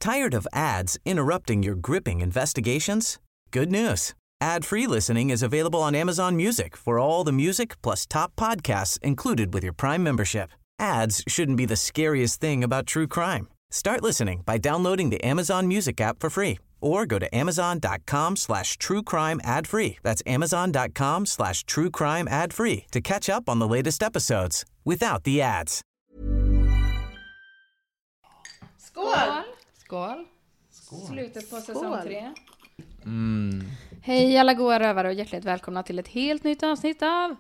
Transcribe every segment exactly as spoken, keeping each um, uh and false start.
Tired of ads interrupting your gripping investigations? Good news. Ad-free listening is available on Amazon Music for all the music plus top podcasts included with your Prime membership. Ads shouldn't be the scariest thing about true crime. Start listening by downloading the Amazon Music app for free or go to amazon.com slash true crime ad free. That's amazon.com slash true crime ad free to catch up on the latest episodes without the ads. Skål! Skål! Skål. Slutet på säsong tre. Mm. Hej alla goa rövare och hjärtligt välkomna till ett helt nytt avsnitt av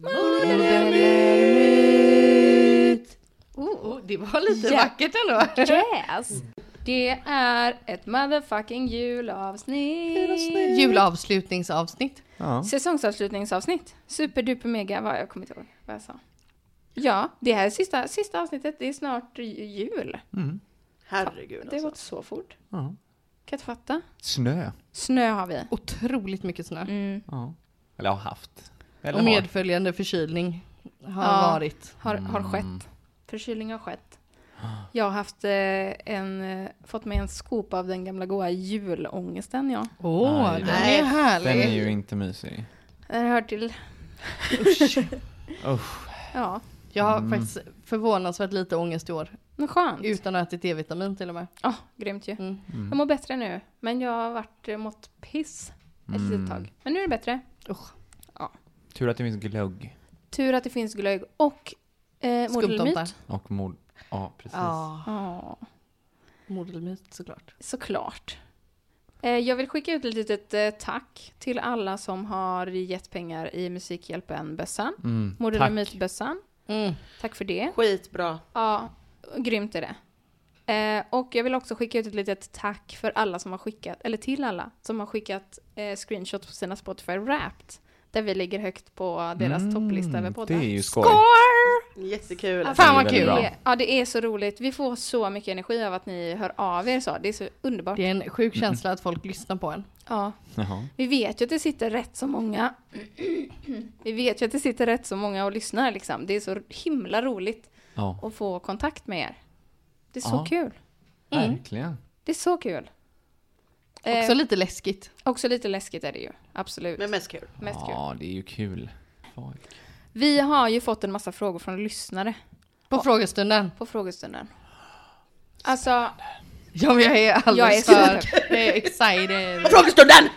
Modermyt. Oh, oh, det var lite yeah. vackert ändå. Yes. Det är ett motherfucking julavsnitt. Julavslutningsavsnitt. Ja. Säsongsavslutningsavsnitt. Superduper mega, vad jag kommer inte ihåg vad jag sa. Ja, det här är sista, sista avsnittet. Det är snart jul. Mm. Herregud Det alltså. har gått så fort. Ja. Kan jag inte fatta. Snö. Snö har vi. Otroligt mycket snö. Mm. Ja. Eller har haft. Eller Och har. medföljande förkylning har Ja. varit. Har, har Mm. skett. Förkylning har skett. Jag har haft eh, en, eh, fått med en skop av den gamla goa julångesten, ja. Åh, oh, Nej, den nej. är härlig. Den är ju inte mysig. Det hör till. Usch. Ja, Jag har Mm. faktiskt förvånansvärt lite ångest i år. men skönt. Utan att äta D-vitamin till och med. Ja, grymt ju. Mm. Mm. Jag mår bättre nu, men jag har varit eh, mått piss ett Mm. litet tag. Men nu är det bättre. Usch. Tur att det finns glögg. Tur att det finns glögg och eh, Skumtomtar. modelmyt. Och mord. Ja, precis. Ja, Ja, modelmyt såklart. såklart. Eh, jag vill skicka ut ett litet eh, tack till alla som har gett pengar i Musikhjälpen-bössan. Mm. Tack. Modelmyt-bössan. Mm. Tack för det. Skitbra. Ja, grymt är det. Eh, och jag vill också skicka ut ett litet tack för alla som har skickat, eller till alla som har skickat eh, screenshots på sina Spotify Wrapped. Där vi ligger högt på deras Mm, topplista över poddar. det är ju skoj. Score! Jättekul. Alltså, Fan vad Det är kul. väldigt det är, ja, det är så roligt. Vi får så mycket energi av att ni hör av er så. Det är så underbart. Det är en sjuk känsla att folk lyssnar på en. Ja. Jaha. Vi vet ju att det sitter rätt så många. Vi vet ju att det sitter rätt så många och lyssnar liksom. Det är så himla roligt Ja, att få kontakt med er. Det är så Ja. kul. Mm. verkligen. Det är så kul. Också Eh, lite läskigt. också lite läskigt är det ju. Absolut. Men mest kul. Mest kul. Ja, det är ju kul. Folk. Vi har ju fått en massa frågor från lyssnare På frågestunden. på frågestunden. Alltså, Ja, men jag är alldeles Jag är för så- jag är excited. Frågestunden!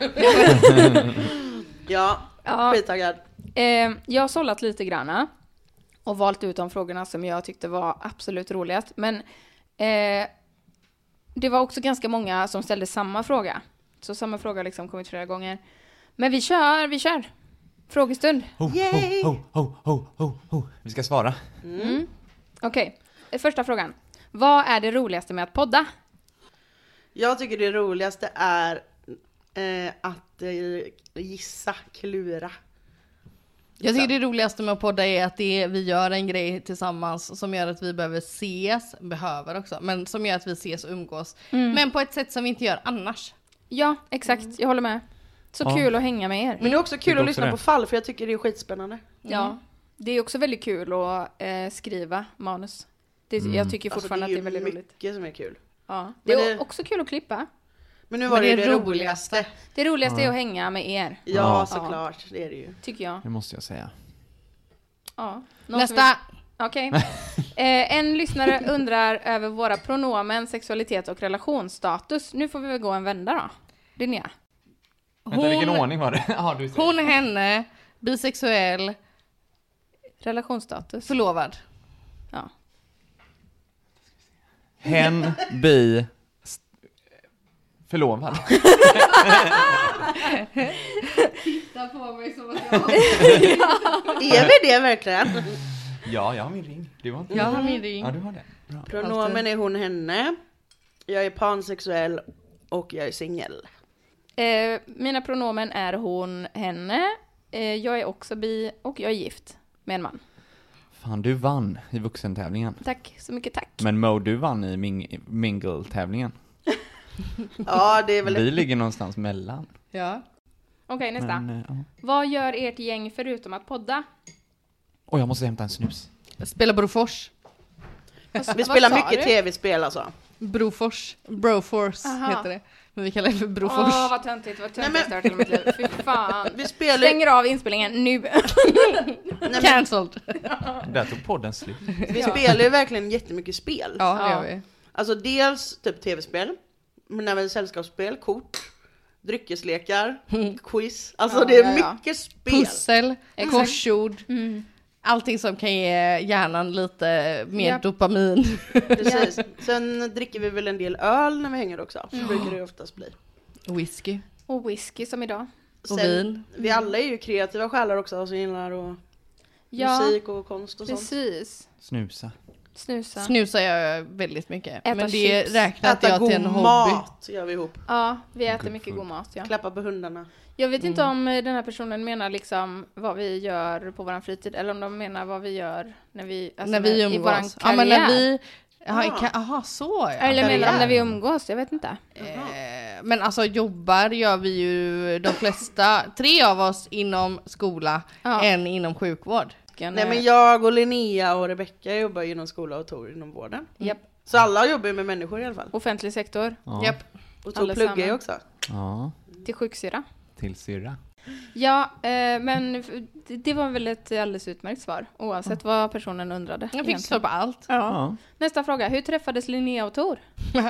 Ja, ja, skittaggad. eh, jag har sållat lite granna och valt ut de frågorna som jag tyckte var absolut roligast. Men eh, det var också ganska många som ställde samma fråga. Så samma fråga har liksom kommit flera gånger. Men vi kör, vi kör. Frågestund. Ho, Yay! ho, ho, ho, ho, ho. Vi ska svara. Mm. Okej, okay. Första frågan. Vad är det roligaste med att podda? Jag tycker det roligaste är eh, att eh, gissa, klura. Jag tycker det roligaste med att podda är att det är, vi gör en grej tillsammans som gör att vi behöver ses, behöver också, men som gör att vi ses och umgås. Mm. Men på ett sätt som vi inte gör annars. Ja, exakt. Jag håller med. Så Ja. kul att hänga med er. Men det är också kul Tycker att också lyssna det. på fall, för jag tycker det är skitspännande. Ja, det är också väldigt kul att eh, skriva manus. Det, Mm. Jag tycker Alltså, fortfarande det är att det är väldigt roligt. mycket som är kul. Ja. Det Men är det- också kul att klippa. Men nu Men var det, det det, är det roligaste. roligaste. Det roligaste Ja. är att hänga med er, Ja, Ja. såklart. Det är det ju. tycker jag. Det måste jag säga. Ja. Någon som Nästa! vill- Okej. Eh, en lyssnare undrar över våra pronomen, sexualitet och relationsstatus. Nu får vi väl gå en vända då. Linnea. Vänta, vilken ordning var det? Ja, du säger. Hon, henne, bisexuell, Relationsstatus. förlovad. Ja. Hen, bi, st- förlovad. Titta på mig som att jag Är vi det verkligen? Ja, jag har min ring. Du har inte Jag min. har min ring. Ja, du har det. Bra. Pronomen är hon, henne. Jag är pansexuell och jag är singel. Eh, mina pronomen är hon, henne. Eh, jag är också bi och jag är gift med en man. Fan, du vann i vuxentävlingen. Tack så mycket, tack. Men Mo, du vann i ming- mingle-tävlingen. Ja, det är väl... Vi ligger någonstans mellan. Ja. Okej, nästa. Men, eh, ja. Vad gör ert gäng förutom att podda? Oj, jag måste hämta en snus. Spela Brofors. Vad- Vi vad spelar sa mycket du? tv-spel alltså. Brofors. Broforce Aha. heter det. Men vi kallar det för Brofors. Åh, vad töntigt, vad töntigt jag har till mitt liv. Fy fan. Vi spelar... Stänger av inspelningen nu. Nej, men, Cancelled. Där tog podden slut. vi spelar ju verkligen jättemycket spel. Ja, det Ja. gör vi. Alltså dels typ tv-spel, men även sällskapsspel, kort, dryckeslekar, quiz. Alltså Ja, det är ja, ja. mycket spel. Pussel, Exakt. korsord. Mm. Allting som kan ge hjärnan lite mer Japp. dopamin. Precis. Sen dricker vi väl en del öl när vi hänger också. Så brukar det ju oftast bli. Whisky. Och whisky som idag. Och Sen, vin. vi alla är ju kreativa själar också som gillar och Ja, musik och konst och sånt. precis. Snusa. Snusa. Snusar jag väldigt mycket. Äta men det chips. räknar inte Äta jag till en god hobby. mat gör vi ihop. Ja, vi äter Good mycket food. god mat, ja. Klappa på hundarna. Jag vet inte Mm. om eh, den här personen menar liksom vad vi gör på våran fritid eller om de menar vad vi gör när vi, alltså När vi i våran umgås. Ja, karriär. men när vi... Aha, Ah. ka- aha så ja. Eller menar de karriär. när vi umgås, jag vet inte. Eh, men alltså jobbar gör vi ju de flesta, tre av oss inom skola, Ja. en inom sjukvård. Nej, Nej men jag och Linnea och Rebecca jobbar inom skola och Tor inom vården. Japp. Så alla jobbar ju med människor i alla fall. Offentlig sektor, Ja. Japp. Och Tor Allesamman. pluggar ju också. Ja, till sjuksyra. till syrra. Ja, eh, men f- det, det var väl ett alldeles utmärkt svar, oavsett vad personen undrade. Jag fick svar på allt. Ja. Ja. Nästa fråga, hur träffades Linnea och Tor?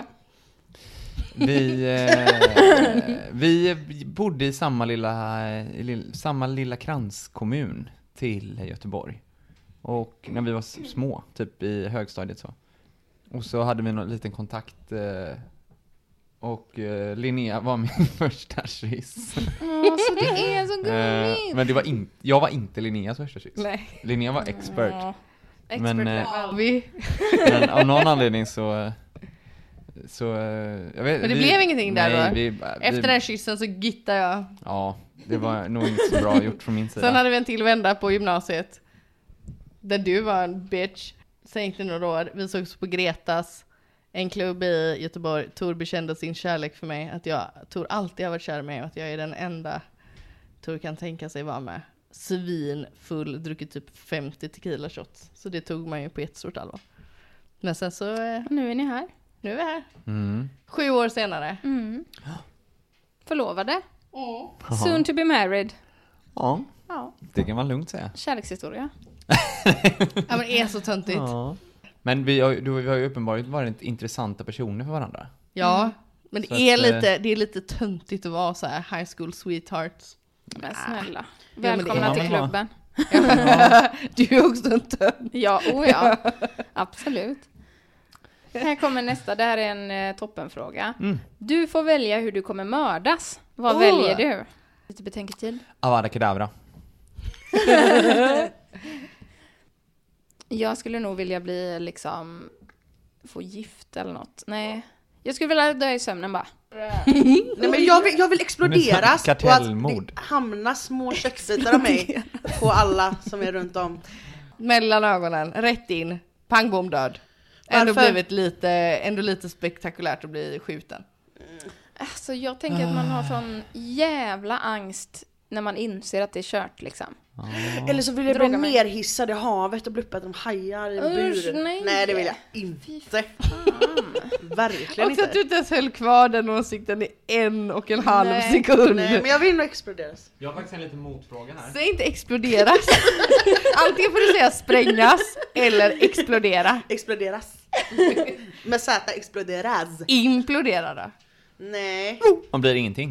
Vi, eh, vi bodde i samma lilla, i lill- samma lilla kranskommun till Göteborg. Och när vi var s- små, typ i högstadiet så. Och så hade vi någon liten kontakt. Eh, och eh, Linnea var min första kyss. Åh, så det är så Eh, gulligt! men det var in, jag var inte Linneas första kyss. Nej. Linnea var expert. Åh, expert Men, eh, level. Vi, Men av någon anledning så... så eh, jag vet, Men det vi, blev ingenting där nej, då? vi, vi, efter den kyssen så gittade jag. Ja, det var nog inte så bra gjort från min sida. Sen hade vi en till vända på gymnasiet. Där du var en bitch. Sen gick det några år. Vi sågs på Gretas. En klubb i Göteborg. Tor bekände sin kärlek för mig. Att jag, Tor alltid har varit kär i mig. Och att jag är den enda Tor kan tänka sig vara med. Svin full. Druckit typ femtio tequila shots. Så det tog man ju på ett stort allvar. Men sen så... Eh, Nu är ni här. nu är vi här. Mm. Sju år senare. Mm. Förlovade. Mm. Soon to be married. Ja, Ja, det kan man lugnt säga. kärlekshistoria. Ja men det är så töntigt. Ja. Ja. Men vi har, du, vi har ju uppenbarligen varit intressanta personer för varandra. Men Så det är, att, eh, lite, det är lite töntigt att vara så här high school sweethearts. Men snälla. men det Välkomna kan till man vara. klubben. Du är också en tönt. Ja, oh ja. Absolut. Här kommer nästa. Det här är en eh, toppenfråga. Mm. Du får välja hur du kommer mördas. Vad Oh. väljer du? Lite betänketid. Avada Kedavra. Jag skulle nog vilja bli liksom få gift eller något. Nej. Jag skulle vilja dö i sömnen bara. Nej men jag vill, jag vill exploderas och att Kartellmord. det hamnar små köttbitar av mig på alla som är runt om. Mellan ögonen, rätt in, pang bom död. Ändå Varför? blivit lite, ändå lite spektakulärt att bli skjuten. Alltså jag tänker att man har sån jävla angst när man inser att det är kört liksom. Eller så vill jag bli Droga mig. nerhissad i havet och bli uppäten av hajar i en Usch, bur. nej. nej det vill jag inte. Verkligen Också att du inte. inte ens höll kvar den åsikten i en och en halv Nej. sekund. Nej, men jag vill nog exploderas. Jag har faktiskt en liten motfråga här. Säg inte exploderas. Antingen får du säga sprängas eller explodera. Exploderas. Med Z, exploderas. Implodera då. Nej. Man blir ingenting.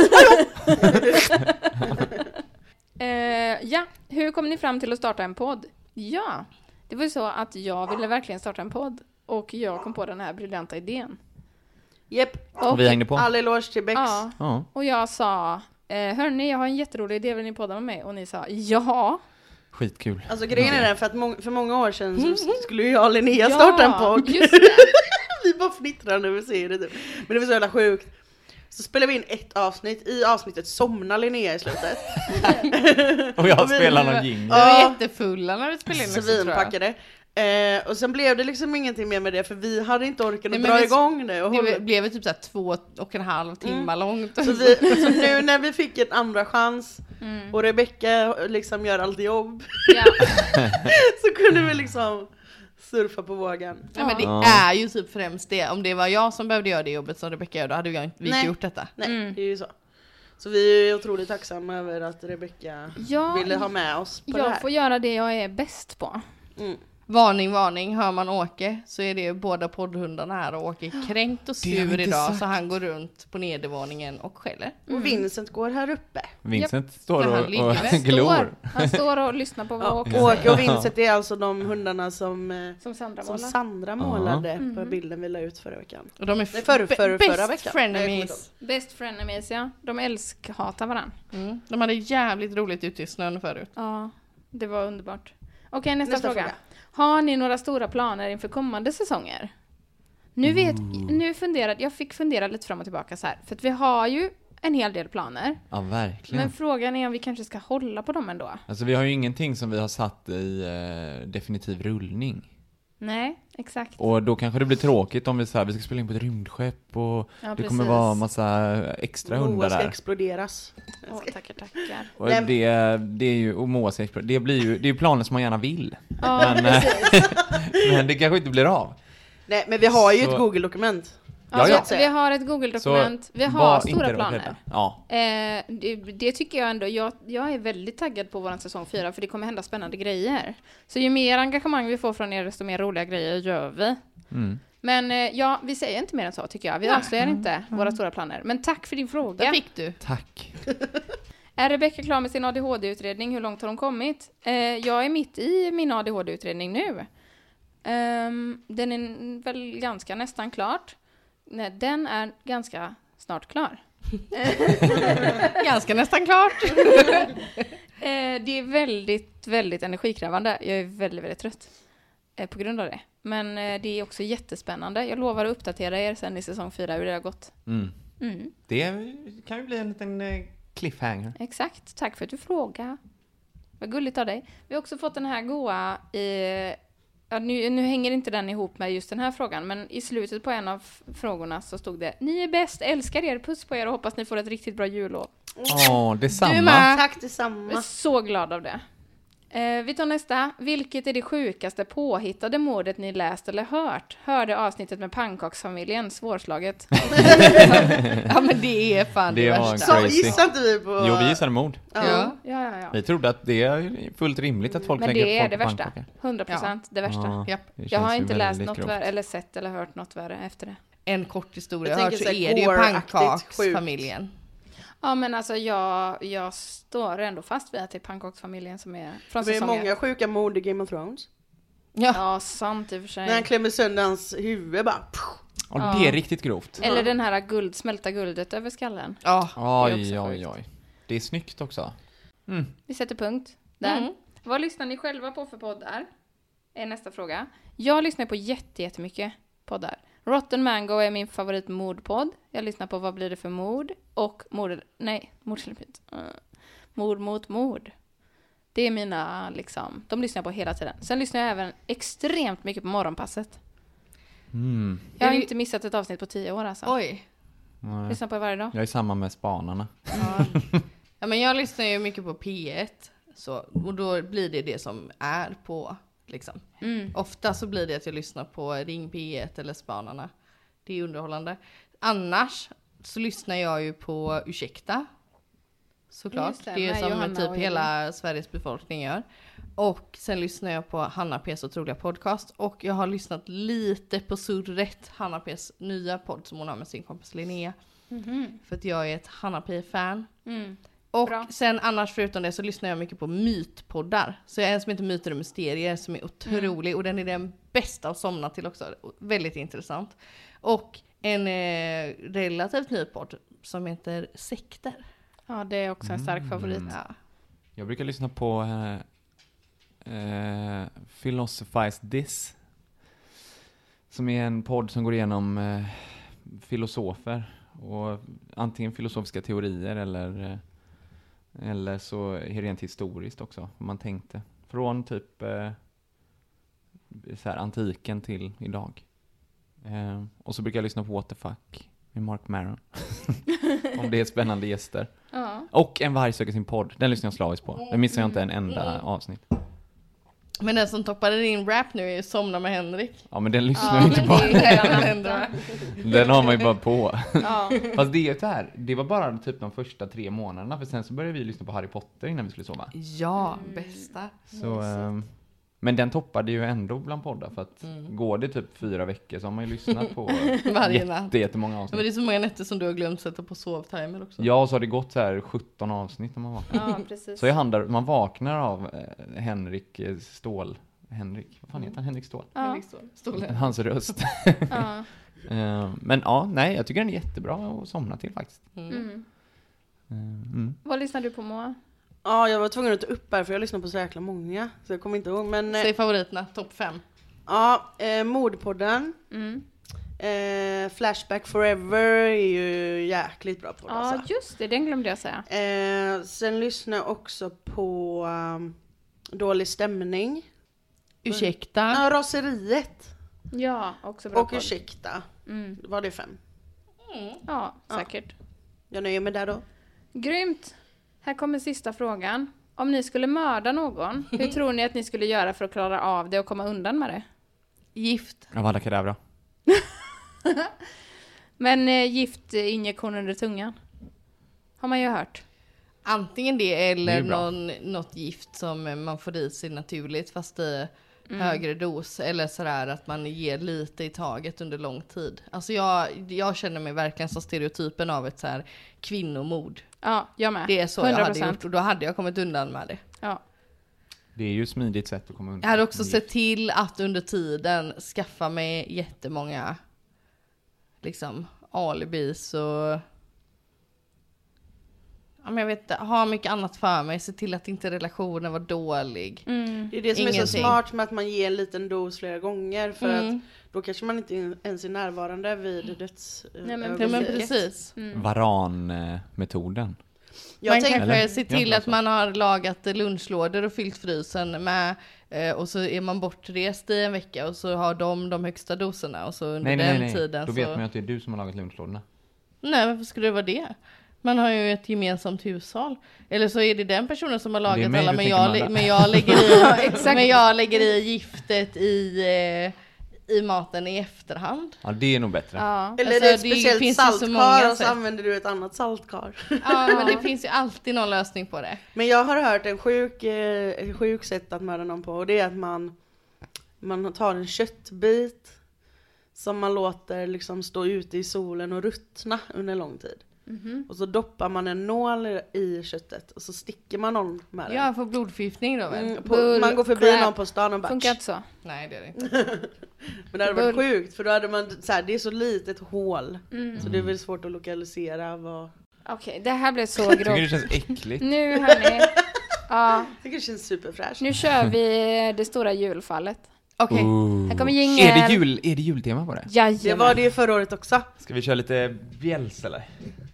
Eh, ja, hur kom ni fram till att starta en podd? Ja, det var ju så att jag ville verkligen starta en podd. Och jag kom på den här briljanta idén. Japp. Och vi hängde på. All eloge till Bex. Ja, Ja. och jag sa, eh, hörni, jag har en jätterolig idé, vill ni podda med mig? Och ni sa, ja. Skitkul. Alltså grejen är den för att må- för många år sedan så skulle ju jag och Linnea starta en podd. Just det. Vi bara fnittrar när vi ser det typ. Men det var så jävla sjukt. Så spelade vi in ett avsnitt. I avsnittet somnar Linnea i slutet. Och jag Och vi- spelar någon jing. Vi var Ja. jättefulla när vi spelade in också, tror jag. Svinpackade. Eh, och sen blev det liksom ingenting mer med det för vi hade inte orkat Nej, att men dra vi- igång det. Och hålla. Det blev typ så här två och en halv timme långt. Så, vi, så nu när vi fick en andra chans Mm. och Rebecca liksom gör allt jobb Ja. så kunde vi liksom surfa på vågen. Nej, men det Ja. är ju typ främst det. Om det var jag som behövde göra det jobbet som Rebecca gör, då hade vi inte, vi Nej. inte gjort detta. Nej, Mm. det är ju så. Så vi är otroligt tacksamma över att Rebecca Ja, ville ha med oss på det jag här. får göra det jag är bäst på. Mm. Varning, varning, hör man Åke så är det båda poddhundarna här och Åke är kränkt och Det har vi sur inte idag sagt. så han går runt på nedervåningen och skäller. Och Vincent går här uppe. Vincent står Men han och, ligger och väl. glor. Står, han står och lyssnar på vad Ja, Åke Åke säger. och Vincent är alltså de hundarna som, eh, Som Sandra som målar. Sandra målade på bilden vi la ut förra veckan. Och de är Nej, förr- be- förr- best förra veckan. frenemies. Best frenemies, ja. De älskhatar varandra. Mm. De hade jävligt roligt ute i snön förut. Ja, det var underbart. Okej, nästa, Nästa fråga. fråga. Har ni några stora planer inför kommande säsonger? Nu vet, nu funderade, jag fick fundera lite fram och tillbaka så här. För att vi har ju en hel del planer. Ja, verkligen. Men frågan är om vi kanske ska hålla på dem ändå. Alltså vi har ju ingenting som vi har satt i eh, definitiv rullning. Nej, exakt. Och då kanske det blir tråkigt om vi så här, vi ska spela in på ett rymdskepp och Ja, det precis. kommer vara massa extra hundar Moa ska där. exploderas. Åh, tackar, tackar. Och Nej. det, det är ju, och Moa ska exploderas. Det blir ju, det är ju planer som man gärna vill. Ja, Men, eh, men det kanske inte blir av. Nej, men vi har ju Så- ett Google-dokument. Ja, Ja, vi, vi har ett Google-dokument. Vi har var stora inte rädda. planer. Ja. Eh, det, det tycker jag ändå. Jag, jag är väldigt taggad på vår säsong fyra för det kommer hända spännande grejer. Så ju mer engagemang vi får från er desto mer roliga grejer gör vi. Mm. Men eh, ja, vi säger inte mer än så tycker jag. Vi avslöjar inte våra stora planer. Men tack för din Där fråga. fick du. Tack. Är Rebecca klar med sin A D H D-utredning? Hur långt har hon kommit? Eh, jag är mitt i min A D H D-utredning nu. Ehm, den är väl ganska nästan klart. Nej, den är ganska snart klar. Ganska nästan klart. Eh, det är väldigt, väldigt energikrävande. Jag är väldigt, väldigt trött eh, på grund av det. Men eh, det är också jättespännande. Jag lovar att uppdatera er sen i säsong fyra hur det har gått. Mm. Mm, Det kan ju bli en liten eh, cliffhanger. exakt. Tack för att du frågar. Vad gulligt av dig. Vi har också fått den här goa i... Ja, nu, nu hänger inte den ihop med just den här frågan, men i slutet på en av f- frågorna så stod det: ni är bäst, älskar er, puss på er och hoppas ni får ett riktigt bra jullov. Åh, detsamma. Du med. Tack Jag är detsamma. så glad av det. Eh, vi tar nästa. Vilket är det sjukaste påhittade mordet ni läst eller hört? Hörde avsnittet med pannkaksfamiljen, svårslaget. Ja men det är fan det, Det var värsta. Så Crazy. gissar inte vi på... Jo, vi gissade mord. Ja. Ja. Ja, ja, ja. Vi trodde att det är fullt rimligt att folk Men lägger det upp är det folk på värsta. pannkakor. hundra procent det värsta. Ja, Japp. det Jag känns har ju inte läst väldigt något grovt. värre, eller sett eller hört något värre efter det. En kort historia Jag jag hört tänker så så här är det ju gore-aktigt pannkaksfamiljen. Ja, men alltså jag, jag står ändå fast vid att det är pannkaksfamiljen som är från Det är säsongen. många sjuka mord i Game of Thrones. Ja. Ja, sant i och för sig. När han klämmer sönder hans huvud bara... Och Ja. det är riktigt grovt. Eller den här guld, smälta guldet över skallen. Ja. är Oj, också oj, oj. Det är snyggt också. Mm. Vi sätter punkt där. Mm. Vad lyssnar ni själva på för poddar? Är nästa fråga. Jag lyssnar på jätte, jättemycket poddar. Rotten Mango är min favorit mordpodd. Jag lyssnar på Vad blir det för mord? Och mord... Nej, mordsläppet. Uh, mord mot mord. Det är mina, liksom... De lyssnar jag på hela tiden. Sen lyssnar jag även extremt mycket på Morgonpasset. Mm. Jag har Är det- inte missat ett avsnitt på tio år alltså. Oj. Nej. Lyssnar på det varje dag. Jag är samma med spanarna. Ja. Ja men jag lyssnar ju mycket på P ett. Så, och då blir det det som är på liksom. Mm. Ofta så blir det att jag lyssnar på Ring P ett eller Spanarna. Det är underhållande. Annars så lyssnar jag ju på Ursäkta. Såklart. Just det, Det, är med som Johanna typ och hela Sveriges befolkning gör. Och sen lyssnar jag på Hanna P's otroliga podcast. Och jag har lyssnat lite på Surret, Hanna P's nya podd som hon har med sin kompis Linnea. Mhm. För att jag är ett Hanna P-fan. Mm. Och Bra. sen annars förutom det så lyssnar jag mycket på mytpoddar. Så jag är en som heter Myter och Mysterier som är otrolig. Mm. Och den är den bästa att somna till också. Väldigt intressant. Och en eh, relativt ny podd som heter Sekter. Ja, det är också en stark Mm. favorit. Ja. Jag brukar lyssna på eh, eh, Philosophize This. Som är en podd som går igenom eh, filosofer. Och antingen filosofiska teorier eller, eh, eller så är det rent historiskt också. Vad man tänkte. Från typ eh, så här, antiken till idag. Eh, och så brukar jag lyssna på What the fuck med Mark Maron. Om det är spännande gäster. Ja. Och En varg söker sin podd. Den lyssnar jag slaviskt på. Den missar jag inte en enda avsnitt. Men den som toppade din rap nu är Somna med Henrik. Ja, men den lyssnar Ja, ju inte men på. det är redan händer. Den har man ju bara på. Ja. Fast det är ju så här, det var bara typ de första tre månaderna. För sen så började vi lyssna på Harry Potter innan vi skulle sova. Ja, bästa. Så, ehm, men den toppade ju ändå bland poddar. För att går det typ fyra veckor så har man ju lyssnat på Varje natt. jätte, jättemånga Men avsnitt. det är så många nätter som du har glömt sätta på sovtimer också. Ja, så har det gått så här sjutton avsnitt när man vaknar. Ja, precis. Så jag handlar, man vaknar av eh, Henrik eh, Ståhl. Henrik, vad fan heter han? Henrik Ståhl. Ja. Henrik Ståhl. Hans röst. Ja. Eh, men ja, nej, jag tycker den är jättebra att somna till faktiskt. Mm. Eh, mm. Vad lyssnar du på, Moa? Ja, jag var tvungen att ta upp här för jag lyssnar på så jäkla många. Så jag kommer inte ihåg. Men eh, Säg favoriterna, topp fem. ja, eh, Mordpodden. Mm. Eh, Flashback Forever är ju jäkligt bra på det. Ja, Alltså. just det. Den glömde jag säga. Eh, sen lyssnar jag också på um, Dålig stämning. Ursäkta. Ja, Raseriet. Ja, också bra Och podd. Ursäkta. Mm. Var det fem? Ja, säkert. Jag nöjer mig där då. Grymt. Här kommer sista frågan. Om ni skulle mörda någon, hur tror ni att ni skulle göra för att klara av det och komma undan med det? Gift. Avada Kedavra. Men eh, giftinjektion under tungan. Har man ju hört. Antingen det Det är eller ju bra. någon, något gift som man får i sig naturligt fast i högre dos. Eller sådär att man ger lite i taget under lång tid. Alltså jag, jag känner mig verkligen som stereotypen av ett så här kvinnomord. Ja, jag med. Det är så hundra jag hade procent. gjort och då hade jag kommit undan med det. Ja. Det är ju ett smidigt sätt att komma undan. Jag hade också Mm. sett till att under tiden skaffa mig jättemånga liksom alibis och ja, men jag vet inte, ha mycket annat för mig, se till att inte relationen var dålig. Mm. Det är det som är så Ingenting. smart med att man ger en liten dos flera gånger. För Mm. att då kanske man inte ens är närvarande vid döds... Nej, men Ja, men Precis. precis. Mm. Varan-metoden. Jag man tänker, kanske Eller? ser Jag till tror att så. man har lagat lunchlådor och fyllt frysen med eh, och så är man bortrest i en vecka och så har de de högsta doserna och så under Nej, nej, den nej, nej. tiden Då så... vet man ju att det är du som har lagat lunchlådorna. Nej, varför skulle det vara det? Man har ju ett gemensamt hushåll. Eller så är det den personen som har Det är lagat mig alla, du men tänker jag, mörda. men jag lägger i, men jag lägger i giftet i, eh, i maten i efterhand. Ja, det är nog bättre. Ja. eller Alltså, det är ett det speciellt finns ju så saltkar många och så sätt. använder du ett annat saltkar. Ja, men det finns ju alltid någon lösning på det. Men jag har hört en sjuk, eh, en sjuk sätt att mörda någon på. Och det är att man, man tar en köttbit som man låter liksom stå ute i solen och ruttna under lång tid. Mhm. Och så doppar man en nål i köttet och så sticker man någon med den. Ja, för blodförgiftning då väl? Mm, på, Bull man går förbi crap. någon på stan och bara Funkar inte så. Nej, det är det inte. Men det hade varit Bull- sjukt för då hade man så här, det är så litet hål. Mm. Så det är väl svårt att lokalisera vad... Okej, det här blev så Jag tycker det grovt. känns äckligt. Nu hörni. Ja, Jag tycker det känns superfräscht. nu kör vi det stora julfallet. Okej. Ooh. Här kommer jingeln. Är det, jul, är det jultema på det? Jajamän. Det var det ju förra året också. Ska vi köra lite bjälls eller?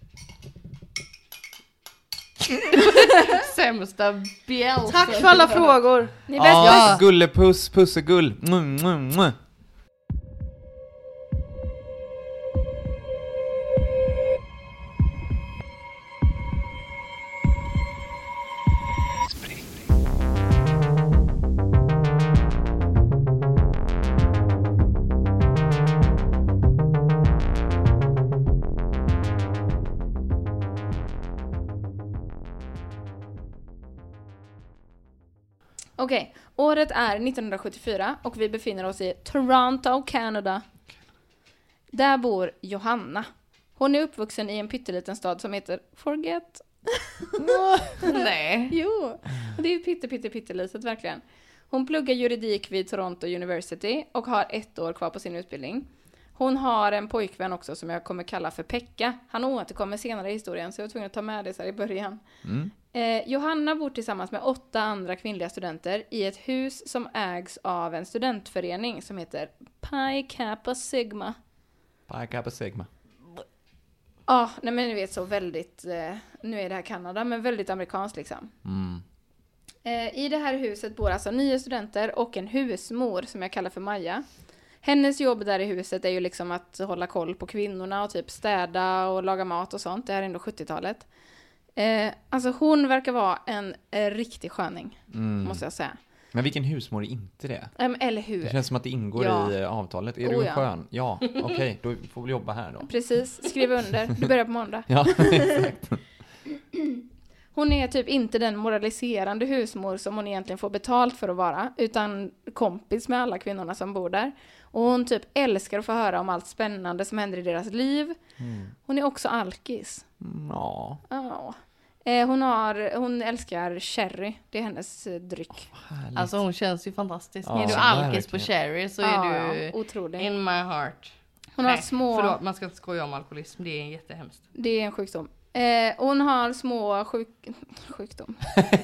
Sämsta bjälsen. Tack för alla frågor. Ni är bäst. Ja, gullepuss, pussegull. Mm, mm, mm. Okej, året är nittonhundrasjuttiofyra och vi befinner oss i Toronto, Canada. Där bor Johanna. Hon är uppvuxen i en pytteliten stad som heter Forget. Nej. Jo, det är pytte, pytte, pyttelitet verkligen. Hon pluggar juridik vid Toronto University och har ett år kvar på sin utbildning. Hon har en pojkvän också som jag kommer kalla för Pekka. Han återkommer senare i historien så jag var tvungen att ta med det så här i början. Mm. Eh, Johanna bor tillsammans med åtta andra kvinnliga studenter i ett hus som ägs av en studentförening som heter Pi Kappa Sigma. Pi Kappa Sigma. Ja, nej men ni vet så väldigt, eh, nu är det här Kanada, men väldigt amerikanskt liksom. Mm. Eh, I det här huset bor alltså nio studenter och en husmor som jag kallar för Maja. Hennes jobb där i huset är ju liksom att hålla koll på kvinnorna och typ städa och laga mat och sånt. Det här är ändå sjuttiotalet. Eh, alltså hon verkar vara en eh, riktig sköning, Mm. måste jag säga. Men vilken husmor är inte det? Um, eller hur? Det känns som att det ingår Ja. i avtalet. Är Oh, du en ja. skön? Ja, okej, okay, då får vi jobba här då. Precis, skriv under. Du börjar på måndag. Ja, exakt. Hon är typ inte den moraliserande husmor som hon egentligen får betalt för att vara, utan kompis med alla kvinnorna som bor där. Och hon typ älskar att få höra om allt spännande som händer i deras liv. Mm. Hon är också alkis. Mm, ja, Ja. Eh, hon, har, hon älskar sherry, det är hennes eh, dryck. härligt. Alltså hon känns ju fantastisk. Ja, är du alkis verkligen. på Cherry så Ja, är du ja, otrolig. in my heart. Hon har Nej, små... Förlåt, man ska inte skoja om alkoholism. Det är jättehemskt. Det är en sjukdom. Eh, hon har små sjuk... sjukdom.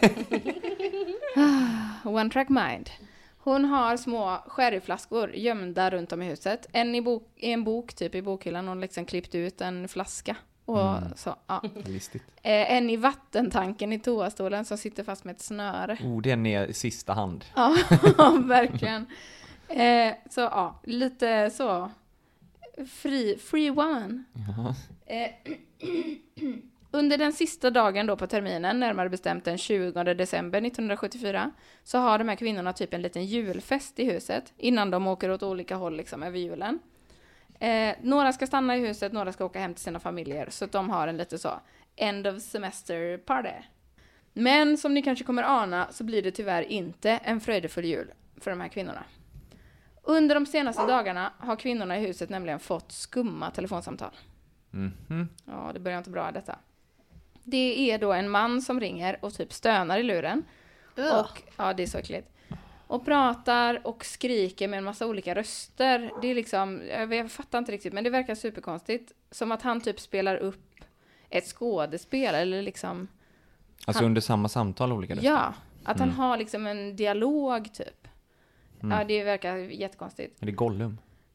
One track mind. Hon har små sherryflaskor gömda runt om i huset. En i, bok, i en bok, typ i bokhyllan. Hon liksom klippt ut en flaska. Och Mm. så, ja. Listigt. eh, en i vattentanken i toastolen som sitter fast med ett snöre. Oh, den är i sista hand. Ja, verkligen. Eh, så ja, lite så. Free, free one. Jaha. Eh, Under den sista dagen då på terminen, närmare bestämt den tjugonde december nittonhundrasjuttiofyra, så har de här kvinnorna typ en liten julfest i huset innan de åker åt olika håll liksom över julen. Eh, några ska stanna i huset, några ska åka hem till sina familjer, så att de har en lite så end of semester party. Men som ni kanske kommer ana så blir det tyvärr inte en fröjdefull jul för de här kvinnorna. Under de senaste dagarna har kvinnorna i huset nämligen fått skumma telefonsamtal. Mhm. Ja, det börjar inte bra detta. Det är då en man som ringer och typ stönar i luren. Och, ja, det är så äckligt. Och pratar och skriker med en massa olika röster. Det är liksom, jag, jag fattar inte riktigt, men det verkar superkonstigt. Som att han typ spelar upp ett skådespel eller liksom... Alltså Han- under samma samtal olika röster? Ja, att han Mm. har liksom en dialog typ. Mm. Ja, det verkar jättekonstigt. Är det Gollum?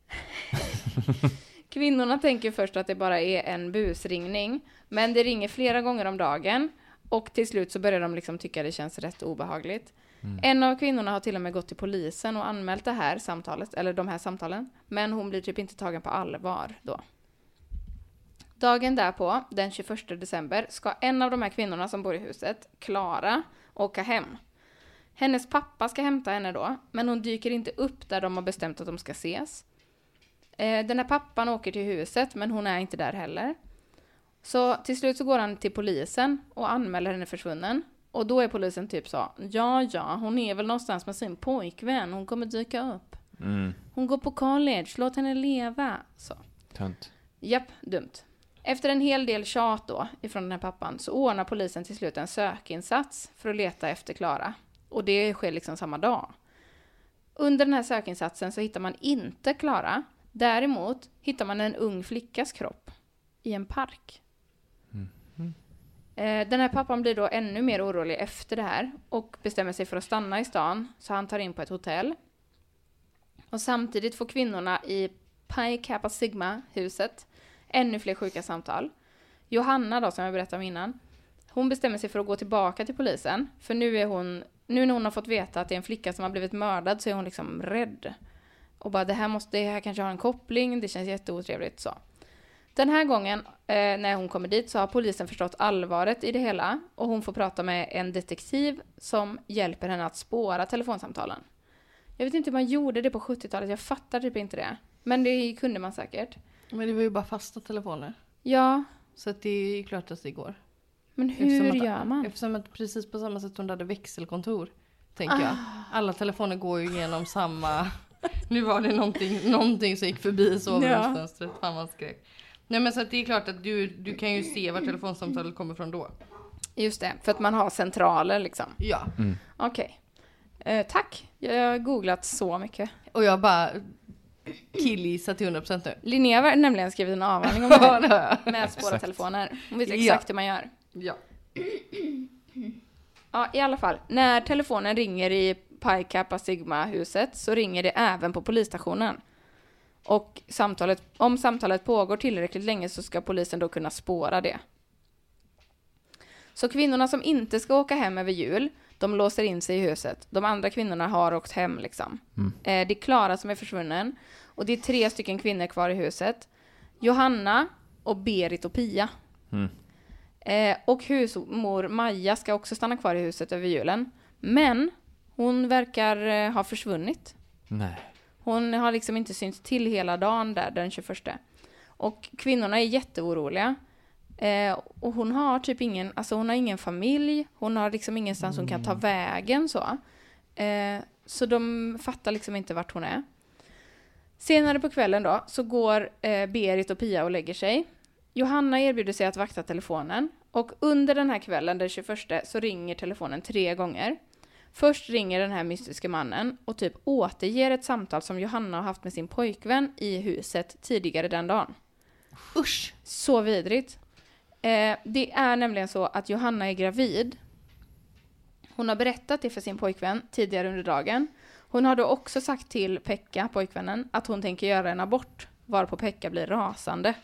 Kvinnorna tänker först att det bara är en busringning, men det ringer flera gånger om dagen och till slut så börjar de liksom tycka det känns rätt obehagligt. Mm. En av kvinnorna har till och med gått till polisen och anmält det här samtalet, eller de här samtalen, men hon blir typ inte tagen på allvar då. Dagen därpå, den tjugoförsta december, ska en av de här kvinnorna som bor i huset, Klara, åka hem. Hennes pappa ska hämta henne då, men hon dyker inte upp där de har bestämt att de ska ses. Eh, den här pappan åker till huset, men hon är inte där heller. Så till slut så går han till polisen och anmäler henne försvunnen. Och då är polisen typ så, ja ja, hon är väl någonstans med sin pojkvän, hon kommer dyka upp. Mm. Hon går på college, låt henne leva. Så. Tönt. Japp, dumt. Efter en hel del tjat då ifrån den här pappan så ordnar polisen till slut en sökinsats för att leta efter Klara. Och det sker liksom samma dag. Under den här sökinsatsen så hittar man inte Klara. Däremot hittar man en ung flickas kropp i en park. Mm. Eh, Den här pappan blir då ännu mer orolig efter det här och bestämmer sig för att stanna i stan, så han tar in på ett hotell. Och samtidigt får kvinnorna i Pi Kappa Sigma-huset ännu fler sjuka samtal. Johanna då, som jag berättade om innan, hon bestämmer sig för att gå tillbaka till polisen, för nu är hon, nu när hon har fått veta att det är en flicka som har blivit mördad så är hon liksom rädd. Och bara, det här måste, det här kanske har en koppling, det känns jätteotrevligt så. Den här gången eh, när hon kommer dit så har polisen förstått allvaret i det hela och hon får prata med en detektiv som hjälper henne att spåra telefonsamtalen. Jag vet inte hur man gjorde det på sjuttiotalet, jag fattar typ inte det. Men det kunde man säkert. Men det var ju bara fasta telefoner. Ja, Så att det är ju klart att det går. men Eftersom hur att, gör man? Eftersom att precis på samma sätt hon hade växelkontor, tänker jag. Alla telefoner går ju igenom samma... Nu var det någonting, någonting som gick förbi sovrumsfönstret. Fan vad skräck. Nej men så att det är klart att du, du kan ju se var telefonsamtalet kommer från då. Just det, för att man har centraler liksom. Ja. Mm. Okej. Eh, tack, jag har googlat så mycket. Och jag bara killgissar till hundra procent nu. Linnea har nämligen skrivit en avhandling om det Ja, det har här jag. med att spåra Exakt. telefoner. Hon vet Ja. exakt hur man gör. Ja. Ja, i alla fall. När telefonen ringer i Pi Kappa Sigma-huset så ringer det även på polisstationen. Och samtalet, om samtalet pågår tillräckligt länge så ska polisen då kunna spåra det. Så kvinnorna som inte ska åka hem över jul, de låser in sig i huset. De andra kvinnorna har åkt hem liksom. Mm. Eh, det är Klara som är försvunnen. Och det är tre stycken kvinnor kvar i huset. Johanna och Berit och Pia. Mm. Eh, och husmor Maja ska också stanna kvar i huset över julen. Men Hon verkar eh, ha försvunnit. Nej. Hon har liksom inte synts till hela dagen där den tjugoförsta. Och kvinnorna är jätteoroliga. Eh, och hon har typ ingen, alltså hon har ingen familj. Hon har liksom ingenstans hon kan ta vägen så. Eh, så de fattar liksom inte vart hon är. Senare på kvällen då så går eh, Berit och Pia och lägger sig. Johanna erbjuder sig att vakta telefonen. Och under den här kvällen, den tjugoförsta, så ringer telefonen tre gånger. Först ringer den här mystiska mannen och typ återger ett samtal som Johanna har haft med sin pojkvän i huset tidigare den dagen. Usch! Så vidrigt. Eh, det är nämligen så att Johanna är gravid. Hon har berättat det för sin pojkvän tidigare under dagen. Hon har då också sagt till Pekka, pojkvännen, att hon tänker göra en abort, varpå Pekka blir rasande.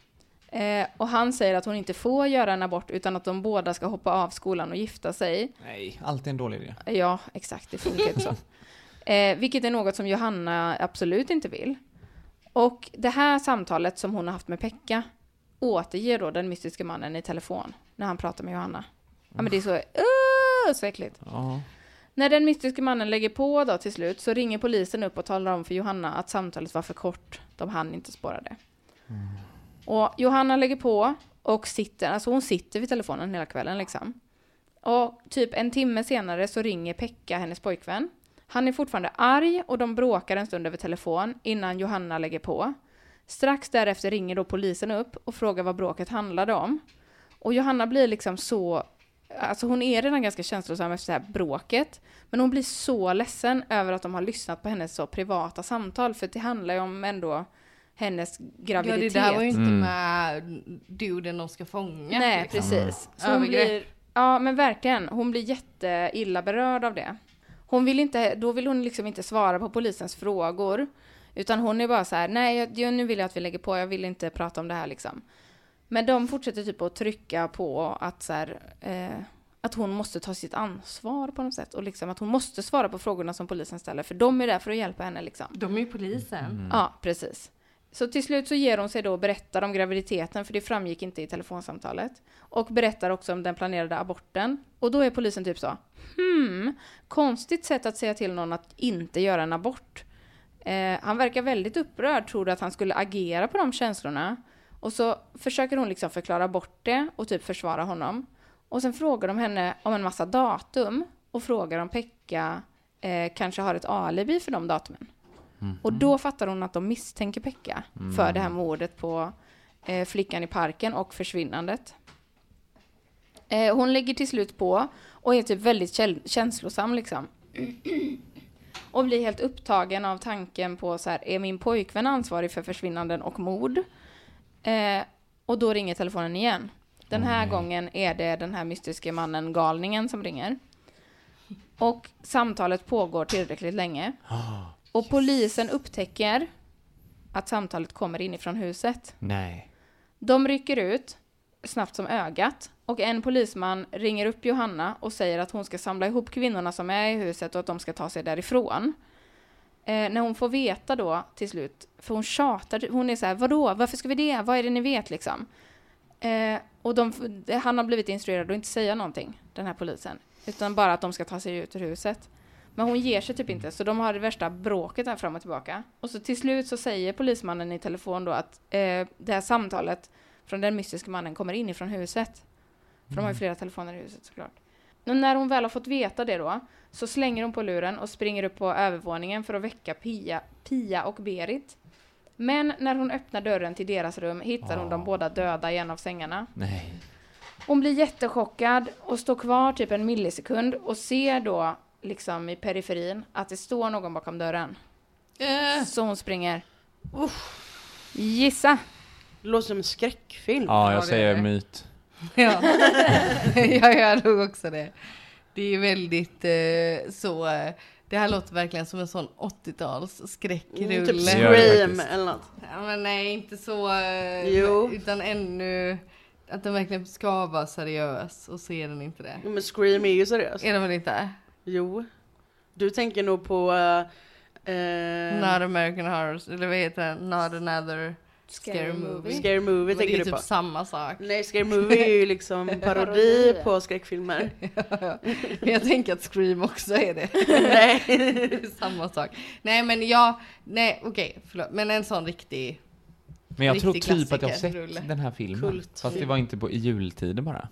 Eh, och han säger att hon inte får göra en abort utan att de båda ska hoppa av skolan och gifta sig. Nej, alltid en dålig idé. Ja, exakt, det funkar inte så. Eh, vilket är något som Johanna absolut inte vill. Och det här samtalet som hon har haft med Pekka återger då den mystiska mannen i telefon när han pratar med Johanna. Ja, men det är så, uh, så äckligt. Ja. När den mystiska mannen lägger på då till slut så ringer polisen upp och talar om för Johanna att samtalet var för kort. De hann inte spåra det. Mm. Och Johanna lägger på och sitter, alltså hon sitter vid telefonen hela kvällen liksom. Och typ en timme senare så ringer Pekka, hennes pojkvän. Han är fortfarande arg och de bråkar en stund över telefon innan Johanna lägger på. Strax därefter ringer då polisen upp och frågar vad bråket handlade om. Och Johanna blir liksom så, alltså hon är redan ganska känslosam efter det här bråket. Men hon blir så ledsen över att de har lyssnat på hennes så privata samtal. För det handlar ju om ändå hennes graviditet. Ja, det där var ju inte Mm. med duden de ska fånga. Nej, liksom. precis. Så hon Övergrepp. blir, ja, men verkligen. Hon blir jätteilla berörd av det. Hon vill inte, då vill hon liksom inte svara på polisens frågor. Utan hon är bara så här, nej, jag, nu vill jag att vi lägger på. Jag vill inte prata om det här liksom. Men de fortsätter typ att trycka på att så här, eh, att hon måste ta sitt ansvar på något sätt. Och liksom att hon måste svara på frågorna som polisen ställer. För de är där för att hjälpa henne liksom. De är ju polisen. Mm. Ja, precis. Så till slut så ger hon sig då och berättar om graviditeten, för det framgick inte i telefonsamtalet. Och berättar också om den planerade aborten. Och då är polisen typ så, hmm, konstigt sätt att säga till någon att inte göra en abort. Eh, han verkar väldigt upprörd, tror att han skulle agera på de känslorna. Och så försöker hon liksom förklara bort det och typ försvara honom. Och sen frågar de henne om en massa datum och frågar om Pekka eh, kanske har ett alibi för de datumen. Mm. Och då fattar hon att de misstänker Pekka mm. för det här mordet på eh, flickan i parken och försvinnandet. Eh, hon lägger till slut på och är typ väldigt käl- känslosam liksom. Och blir helt upptagen av tanken på så här, är min pojkvän ansvarig för försvinnanden och mord? Eh, och då ringer telefonen igen. Den här mm. gången är det den här mystiska mannen, galningen, som ringer. Och samtalet pågår tillräckligt länge. Och polisen upptäcker att samtalet kommer inifrån huset. Nej. De rycker ut snabbt som ögat. Och en polisman ringer upp Johanna och säger att hon ska samla ihop kvinnorna som är i huset och att de ska ta sig därifrån. Eh, när hon får veta då till slut, för hon tjatar, hon är så här, vadå, varför ska vi det? Vad är det ni vet liksom? Eh, och de, han har blivit instruerad att inte säga någonting, den här polisen. Utan bara att de ska ta sig ut ur huset. Men hon ger sig typ inte, så de har det värsta bråket där fram och tillbaka. Och så till slut så säger polismannen i telefon då att eh, det här samtalet från den mystiska mannen kommer inifrån huset. För de har ju flera telefoner i huset såklart. Men när hon väl har fått veta det då, så slänger hon på luren och springer upp på övervåningen för att väcka Pia, Pia och Berit. Men när hon öppnar dörren till deras rum hittar hon Oh. dem båda döda i en av sängarna. Nej. Hon blir jättechockad och står kvar typ en millisekund och ser då liksom i periferin att det står någon bakom dörren. Äh. Så hon springer. Uff. Gissa! Det låter som en skräckfilm. Ja, jag Ja, det säger är det. myt. Ja, jag gör nog också det. Det är väldigt eh, så... Eh, det här låter verkligen som en sån åttio-tals skräckrulle. Mm, typ Det gör det Scream faktiskt. eller något. Ja, men nej, inte så... Eh, Jo. Utan ännu... Att den verkligen ska vara seriös och så är den inte det. Jo, men Scream är ju seriös. Är den väl inte? Jo. Du tänker nog på... Uh, uh, Not American Horror, eller vad heter den? Not Another... Scary Movie. Scary Movie Men det tänker är du typ på? samma sak. Nej, Scary Movie är ju liksom parodi på skräckfilmer. Men jag tänker att Scream också är det. Nej. Samma sak. Nej men jag, nej okej, okay, förlåt. Men en sån riktig... Men jag tror Riktig typ att jag har klassiker, sett rulle. den här filmen. Kult. Fast det var inte på, i jultider bara.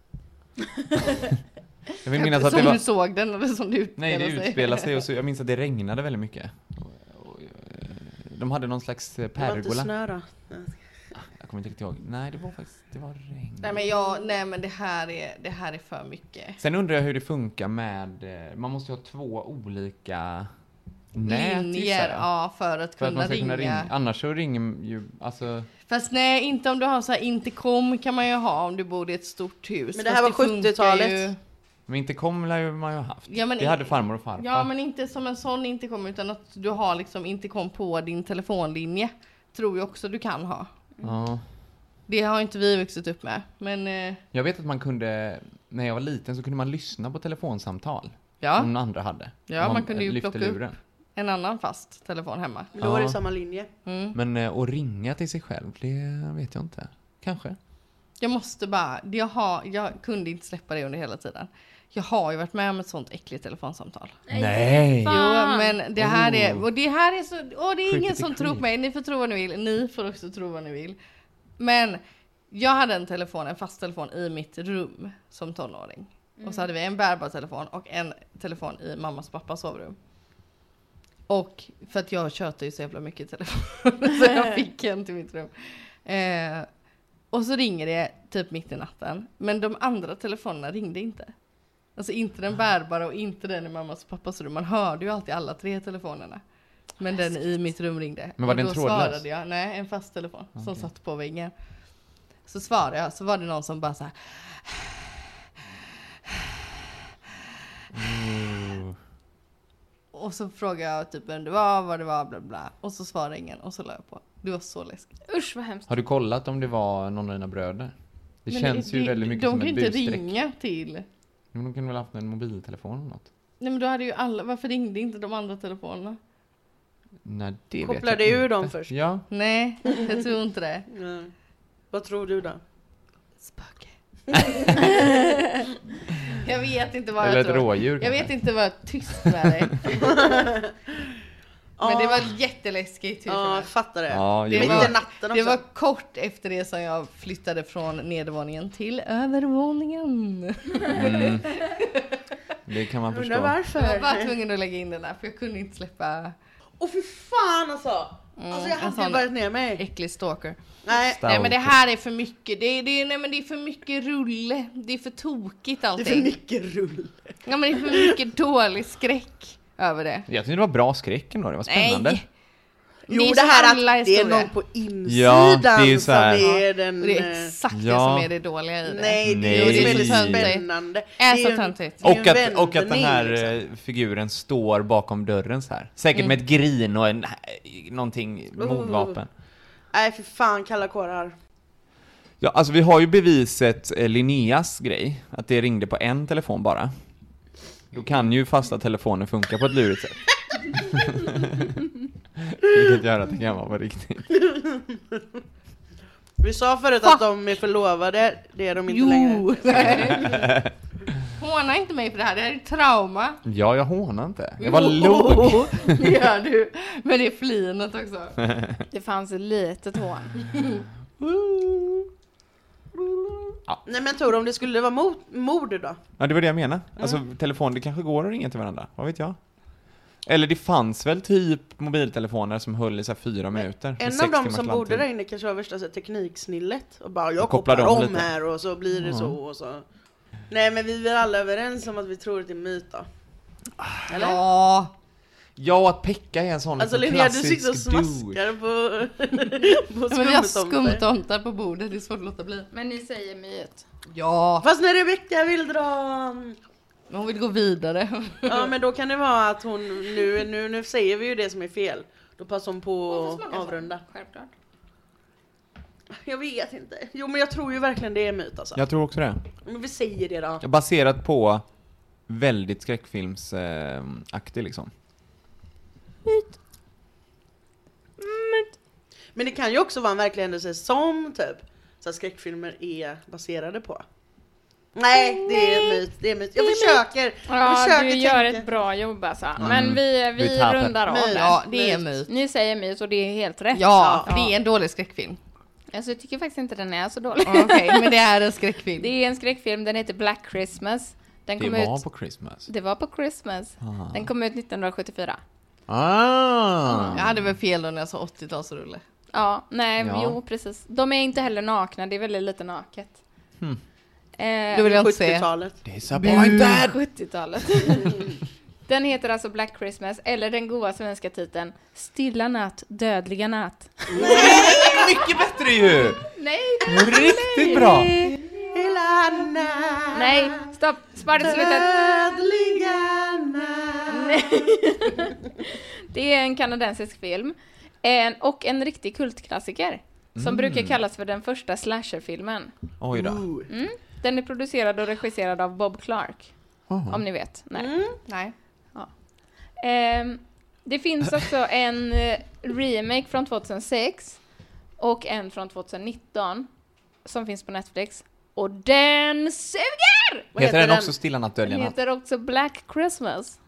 Jag vill Som minnas att det var... du såg den eller som du Nej, det utspelade sig. utspelar sig och så, jag minns att det regnade väldigt mycket. Och, och, de hade någon slags eh, Det var inte pergola. snö då. Jag kommer inte riktigt ihåg. Nej, det var faktiskt, det var regn. Nej men jag, nej men det här är, det här är för mycket. Sen undrar jag hur det funkar med, eh, man måste ju ha två olika nät, gissar Linjer, jag. ja, för att För att kunna man ska ringa. kunna ringa. Annars så ringer ju, alltså... Fast nej, inte om du har så här intercom kan man ju ha om du bor i ett stort hus. Men det här Fast var funkar sjuttiotalet. ju- Men inte kom lär ju man ju ha haft. Ja, men det i- hade farmor och farfar. Ja, men inte som en sån intercom utan att du har liksom intercom på din telefonlinje. Tror jag också du kan ha. Ja. Det har inte vi vuxit upp med. Men eh, Jag vet att man kunde, när jag var liten så kunde man lyssna på telefonsamtal. ja, Som andra hade. Ja, Om man kunde ju lyfte plocka upp. luren. en annan fast telefon hemma. Men då var det Ja. samma linje. Mm. Men eh, att ringa till sig själv, det vet jag inte. Kanske. Jag måste bara, jag, har, jag kunde inte släppa det under hela tiden. Jag har ju varit med om ett sånt äckligt telefonsamtal. Nej! Jo, Fan. men det här är, Oh. och det här är så, och det är ingen Creepy som tror på creep. mig. Ni får tro vad ni vill, ni får också tro vad ni vill. Men jag hade en telefon, en fast telefon i mitt rum som tonåring. Och så hade vi en bärbar telefon och en telefon i mammas och pappas sovrum. Och för att jag tjötade ju så jävla mycket i telefon så jag fick en till mitt rum. Eh, och så ringer det typ mitt i natten. Men de andra telefonerna ringde inte. Alltså inte den bärbara och inte den i mammas och pappas rum. Man hörde ju alltid alla tre telefonerna. Men den i mitt rum ringde. Men var Och den då trådlös? svarade jag, nej en fast telefon som Okej. satt på väggen. Så svarade jag, så var det någon som bara så här. Oh. Och så frågade jag typ vem det var, vad det var, bla bla. Och så svarade ingen och så la jag på. Det var så läskigt. Usch vad hemskt. Har du kollat om det var någon av dina bröder? Det Men känns ju väldigt mycket de som kan ett ju inte busstreck. ringa till. Men de kunde väl haft en mobiltelefon eller något? Nej men då hade ju alla, varför ringde inte de andra telefonerna? Nej, det vet Kopplade jag ur inte. dem först? Ja. Nej, jag tror inte det. Nej. Vad tror du då? Spöke. Jag vet inte vad Eller jag ett tror. rådjur Jag kanske. vet inte vad jag är tyst med dig. Men det var jätteläskigt. hur som Ja, jag helst. fattar det. Ja, Det jag Mitt var- i natten också. Det var kort efter det som jag flyttade från nedervåningen till övervåningen. Mm. Det kan man Undrar förstå. Jag var varför? bara tvungen att lägga in den där för jag kunde inte släppa Åh fy fan alltså! mm, Alltså jag en hade sån varit ner mig. äcklig stalker. Nej, Stalker. Nej men det här är för mycket. Det är, det är, nej men det är för mycket rulle. Det är för tokigt det är allting. för mycket rull. Ja men det är för mycket dålig skräck över det. Jag tyckte det var bra skräck ändå, det var spännande. Nej. Jo, är det som här alla att det är historier. någon på insidan Ja, det är ju så som här- är den... Och det eh, är exakt det Ja. som är det dåliga i det. Nej, det Nej. är ju Det är väldigt så töntigt. spännande. Är Det så ju en- töntigt. det är ju Och en att, och att den vändning, här liksom. eh, figuren står bakom dörren så här. Säkert Mm. med ett grin och en, någonting, mordvapen. Nej, för fan, kalla kårar. Ja, alltså vi har ju beviset eh, Linneas grej, att det ringde på en telefon bara. Då kan ju fasta telefoner funka på ett lurigt sätt. Vilket gör att det kan vara på riktigt. Vi sa förut att de är förlovade, det är de inte längre. Jo! Nej. Håna inte mig för det här, det här är trauma. Ja, jag hånar inte. Jag var Jo, låg. det gör du. Men det är flinet också. Det fanns ett litet hån. Nej men Tor, om det skulle vara mord, mord då? Ja, det var det jag menade. Alltså, telefon, det kanske går att ringa till varandra. Vad vet jag? Eller det fanns väl typ mobiltelefoner som höll i så här fyra minuter. med En sex av dem timmars som laddtid. bodde där inne kanske var värsta så här, tekniksnillet. Och bara, jag Och kopplade kopplar om om lite. här och så blir det Ja. så och så. Nej men vi är väl alla överens om att vi tror att det är myt då? Eller? Ja. Ja, att Pekka är en sån Alltså liksom Linnea, du klassisk sitter och dude. smaskar på, på Men vi har skumtomtar. skumtomtar på bordet, det är svårt att låta bli. Men ni säger myt. Ja. Fast när Rebecka vill dra... Men hon vill gå vidare. Ja men då kan det vara att hon, nu, nu, nu säger vi ju det som är fel. Då passar hon på Hon får att smaka så. avrunda. Självklart. Jag vet inte. Jo men jag tror ju verkligen det är myt alltså. Jag tror också det. Men vi säger det då. Baserat på väldigt skräckfilmsaktig liksom. Men det kan ju också vara en verklig händelse som typ så här skräckfilmer är baserade på. Nej, det är myt. Det är myt. Jag försöker. Jag Ja, försöker du gör tänka. ett bra jobb alltså. Mm. Men vi, vi, Vi tappar. rundar av Myt. det. Ja, det är myt. Ni säger myt och det är helt rätt. Ja, för Ja. det är en dålig skräckfilm. Alltså, jag tycker faktiskt inte den är så dålig. Okej, men det är en skräckfilm. Det är en skräckfilm, den heter Black Christmas. Den Det kom var ut, på Christmas. det var på Christmas. Ah. Den kom ut nittonhundrasjuttiofyra. Ah. Jag hade väl fel då när jag sa åttiotalsrulle. Ja, nej, Ja. jo precis. De är inte heller nakna, det är väldigt lite naket. Hmm. Eh, Då vill jag inte se. sjuttiotalet. Disappointed! sjuttiotalet. Den heter alltså Black Christmas, eller den goda svenska titeln Stilla natt, dödliga natt. Mycket bättre ju! Nej, Riktigt bra! Hela natt. nej, stopp, spara till slutet. Dödliga natt. Det är en kanadensisk film. En, och en riktig kultklassiker. Som Mm. brukar kallas för den första slasherfilmen. Oj då. Ooh. Mm. Den är producerad och regisserad av Bob Clark. Aha. Om ni vet. Nej. Mm. Nej. Ehm, det finns också en eh, remake från tjugohundrasex och en från tjugonitton som finns på Netflix. Och den suger! Vad Heter den den? också Stilla natt, Den dödliga natt? heter också Black Christmas.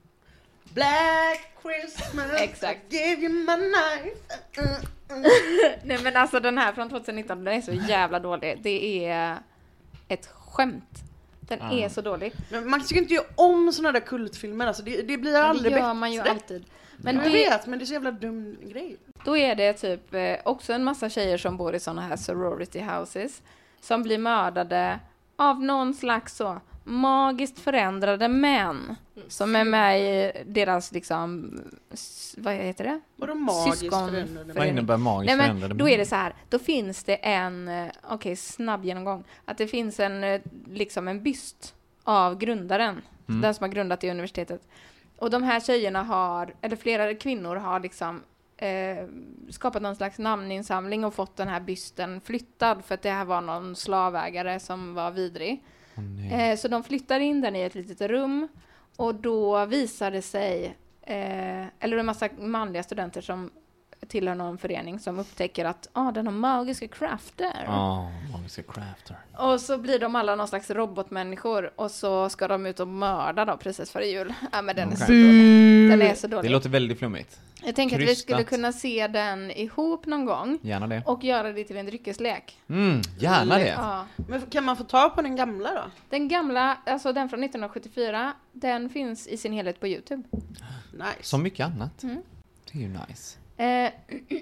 Black Christmas. Exakt. I give you my knife. Uh, uh. Nej men alltså den här från tjugonitton, den är så jävla dålig. Det är ett skämt. Den Ah. är så dålig. Men man ska ju inte göra om såna där kultfilmer. Alltså det, det blir aldrig Det gör bättre. man ju alltid. Men jag det, vet, men det är så jävla dum grej. då är det typ eh, också en massa tjejer som bor i såna här sorority houses som blir mördade av någon slags så magiskt förändrade män som är med i deras liksom s- vad heter det? Vadå magiskt Syskon- förändrade? Vad innebär magiskt Nej, förändrade men då män? är det så här, då finns det en, eh, okej, snabb genomgång, att det finns en, eh, liksom en byst av grundaren, Mm. den som har grundat i universitetet. Och de här tjejerna har, eller flera kvinnor har liksom eh, skapat någon slags namninsamling och fått den här bysten flyttad för att det här var någon slavägare som var vidrig. Åh, nej. Eh, så de flyttar in den i ett litet rum och då visar det sig, eh, eller en massa manliga studenter som tillhör någon förening som upptäcker att ah, den har magiska krafter. Ja, magiska crafter. Och så blir de alla någon slags robotmänniskor och så ska de ut och mörda då precis före jul. Ja, men den är Okej. så dålig. Den är så Det dålig. låter väldigt flummigt. Jag tänker att vi krystat. skulle kunna se den ihop någon gång Gärna det. och göra det till en dryckeslek. Mm, gärna det. Ja. Men kan man få ta på den gamla då? Den gamla, alltså den från nittonhundrasjuttiofyra, den finns i sin helhet på YouTube. Nice. Som mycket annat. Mm. Det är ju nice. Eh,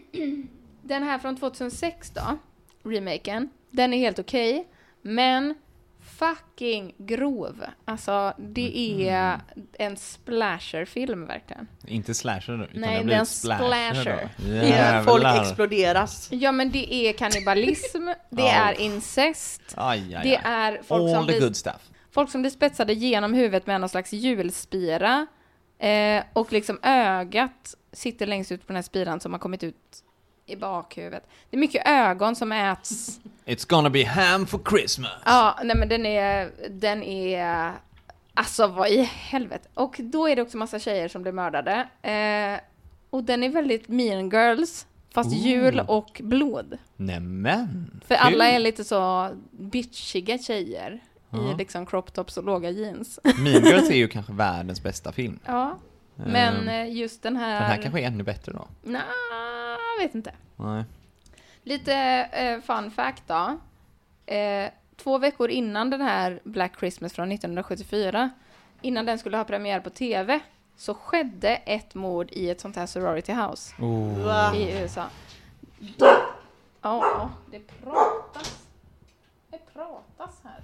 den här från tjugohundrasex då, remaken, den är helt okej, men fucking grov. Alltså, det är en splasherfilm verkligen. Inte slasher då, utan Nej, det det blir är en en splasher. splasher. Då. Ja, folk Jävlar. exploderas. Ja, men det är kannibalism, det Ja. är incest, Aj, aj, det aj. är folk som, All the blir, good stuff. folk som blir spetsade genom huvudet med någon slags hjulspira eh, och liksom ögat sitter längst ut på den här spiran som har kommit ut i bakhuvudet. Det är mycket ögon som äts. It's gonna be ham for Christmas. Ja, nej men den är, den är, alltså vad i helvete. Och då är det också massa tjejer som blir mördade. Eh, och den är väldigt Mean Girls, fast Ooh. jul och blod. Nämen. För kul. alla är lite så bitchiga tjejer Ja. i liksom crop tops och låga jeans. Mean Girls är ju kanske världens bästa film. Ja, men Ehm, eh, just den här... Den här kanske är ännu bättre då. Nja, jag vet inte. Nej. Lite eh, fun fact då. Eh, två veckor innan den här Black Christmas från nittonhundrasjuttiofyra, innan den skulle ha premiär på tv, så skedde ett mord i ett sånt här sorority house Oh. Va? i U S A. Då, ja, ja, det pratas. Det pratas här.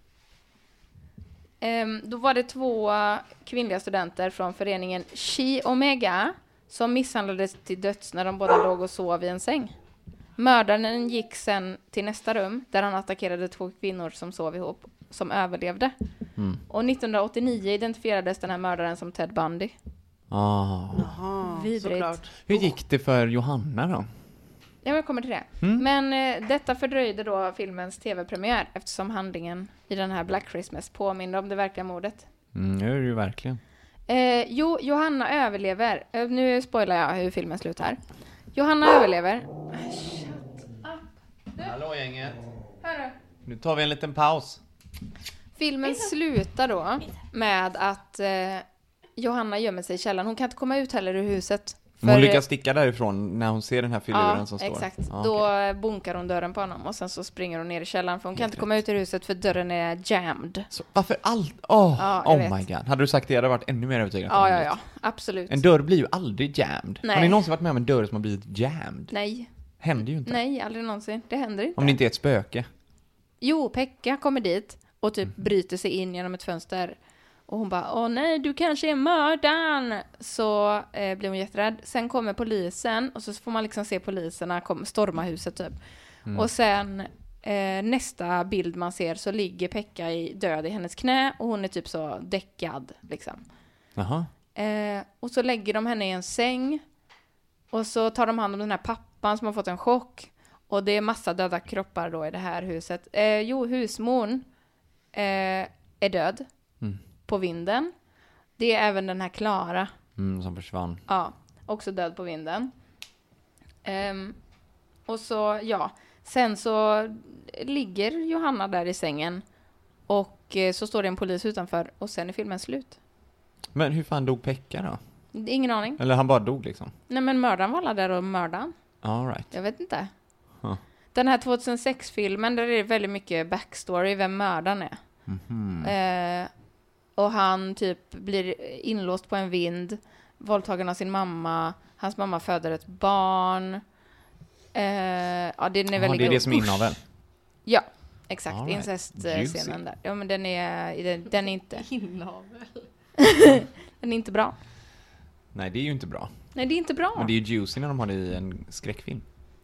Ehm, då var det två kvinnliga studenter från föreningen Chi Omega som misshandlades till döds när de båda låg och sov i en säng. Mördaren gick sen till nästa rum där han attackerade två kvinnor som sov ihop, som överlevde. Mm. Och nittonhundraåttionio identifierades den här mördaren som Ted Bundy. Ah. Jaha, Vidrigt. såklart. Hur gick det för Johanna då? Ja, jag kommer till det. Mm. Men eh, detta fördröjde då filmens tv-premiär eftersom handlingen i den här Black Christmas påminner om det verkliga mordet. Mm, det är det ju verkligen. Eh, jo, Johanna överlever. Eh, nu spoilar jag hur filmen slutar. Johanna överlever. Hallå gänget. Hörru. Nu tar vi en liten paus. Filmen slutar då med att eh, Johanna gömmer sig i källaren. Hon kan inte komma ut heller ur huset. För, hon lyckas sticka därifrån när hon ser den här filuren ja, som står. Exakt. Ah, då okay. bonkar hon dörren på honom och sen så springer hon ner i källaren för hon kan Helt inte komma ut ur huset för dörren är jammed. Så, varför allt? Oh, ja, oh vet. my god. Hade du sagt det hade jag varit ännu mer övertygad. Ja, ja, ja. Absolut. En dörr blir ju aldrig jammed. Nej. Har ni någonsin varit med om en dörr som har blivit jammed? Nej. Händer ju inte. Nej, aldrig någonsin. Det händer inte. Om det inte är ett spöke. Jo, Pekka kommer dit och typ mm. bryter sig in genom ett fönster. Och hon bara, åh nej, du kanske är mördaren. Så eh, blir hon jätterädd. Sen kommer polisen och så får man liksom se poliserna kom, storma huset typ. Mm. Och sen eh, nästa bild man ser så ligger Pekka i död i hennes knä och hon är typ så däckad liksom. Jaha. Eh, och så lägger de henne i en säng och så tar de hand om den här pappan som har fått en chock. Och det är massa döda kroppar då i det här huset. Eh, jo, husmorn eh, är död. Mm. På vinden. Det är även den här Klara. Mm, som försvann. Ja, också död på vinden. Um, och så, ja. Sen så ligger Johanna där i sängen. Och eh, så står det en polis utanför. Och sen är filmen slut. Men hur fan dog Pekka då? Ingen aning. Eller han bara dog liksom? Nej, men mördaren var alla där och mördaren. All right. Jag vet inte. Huh. Den här tjugohundrasex-filmen, där är det väldigt mycket backstory vem mördaren är. Mm-hmm. Eh, och han typ blir inlåst på en vind, våldtagen av sin mamma, hans mamma föder ett barn. Eh, ja, den är väldigt Aha, det är det som är inavel. Ja, exakt. All right. Incest-scenen där. Ja, men den är, den, den är inte... Inavel. Den är inte bra. Nej, det är ju inte bra. Nej, det är inte bra. Men det är ju juicy när de har det i en skräckfilm.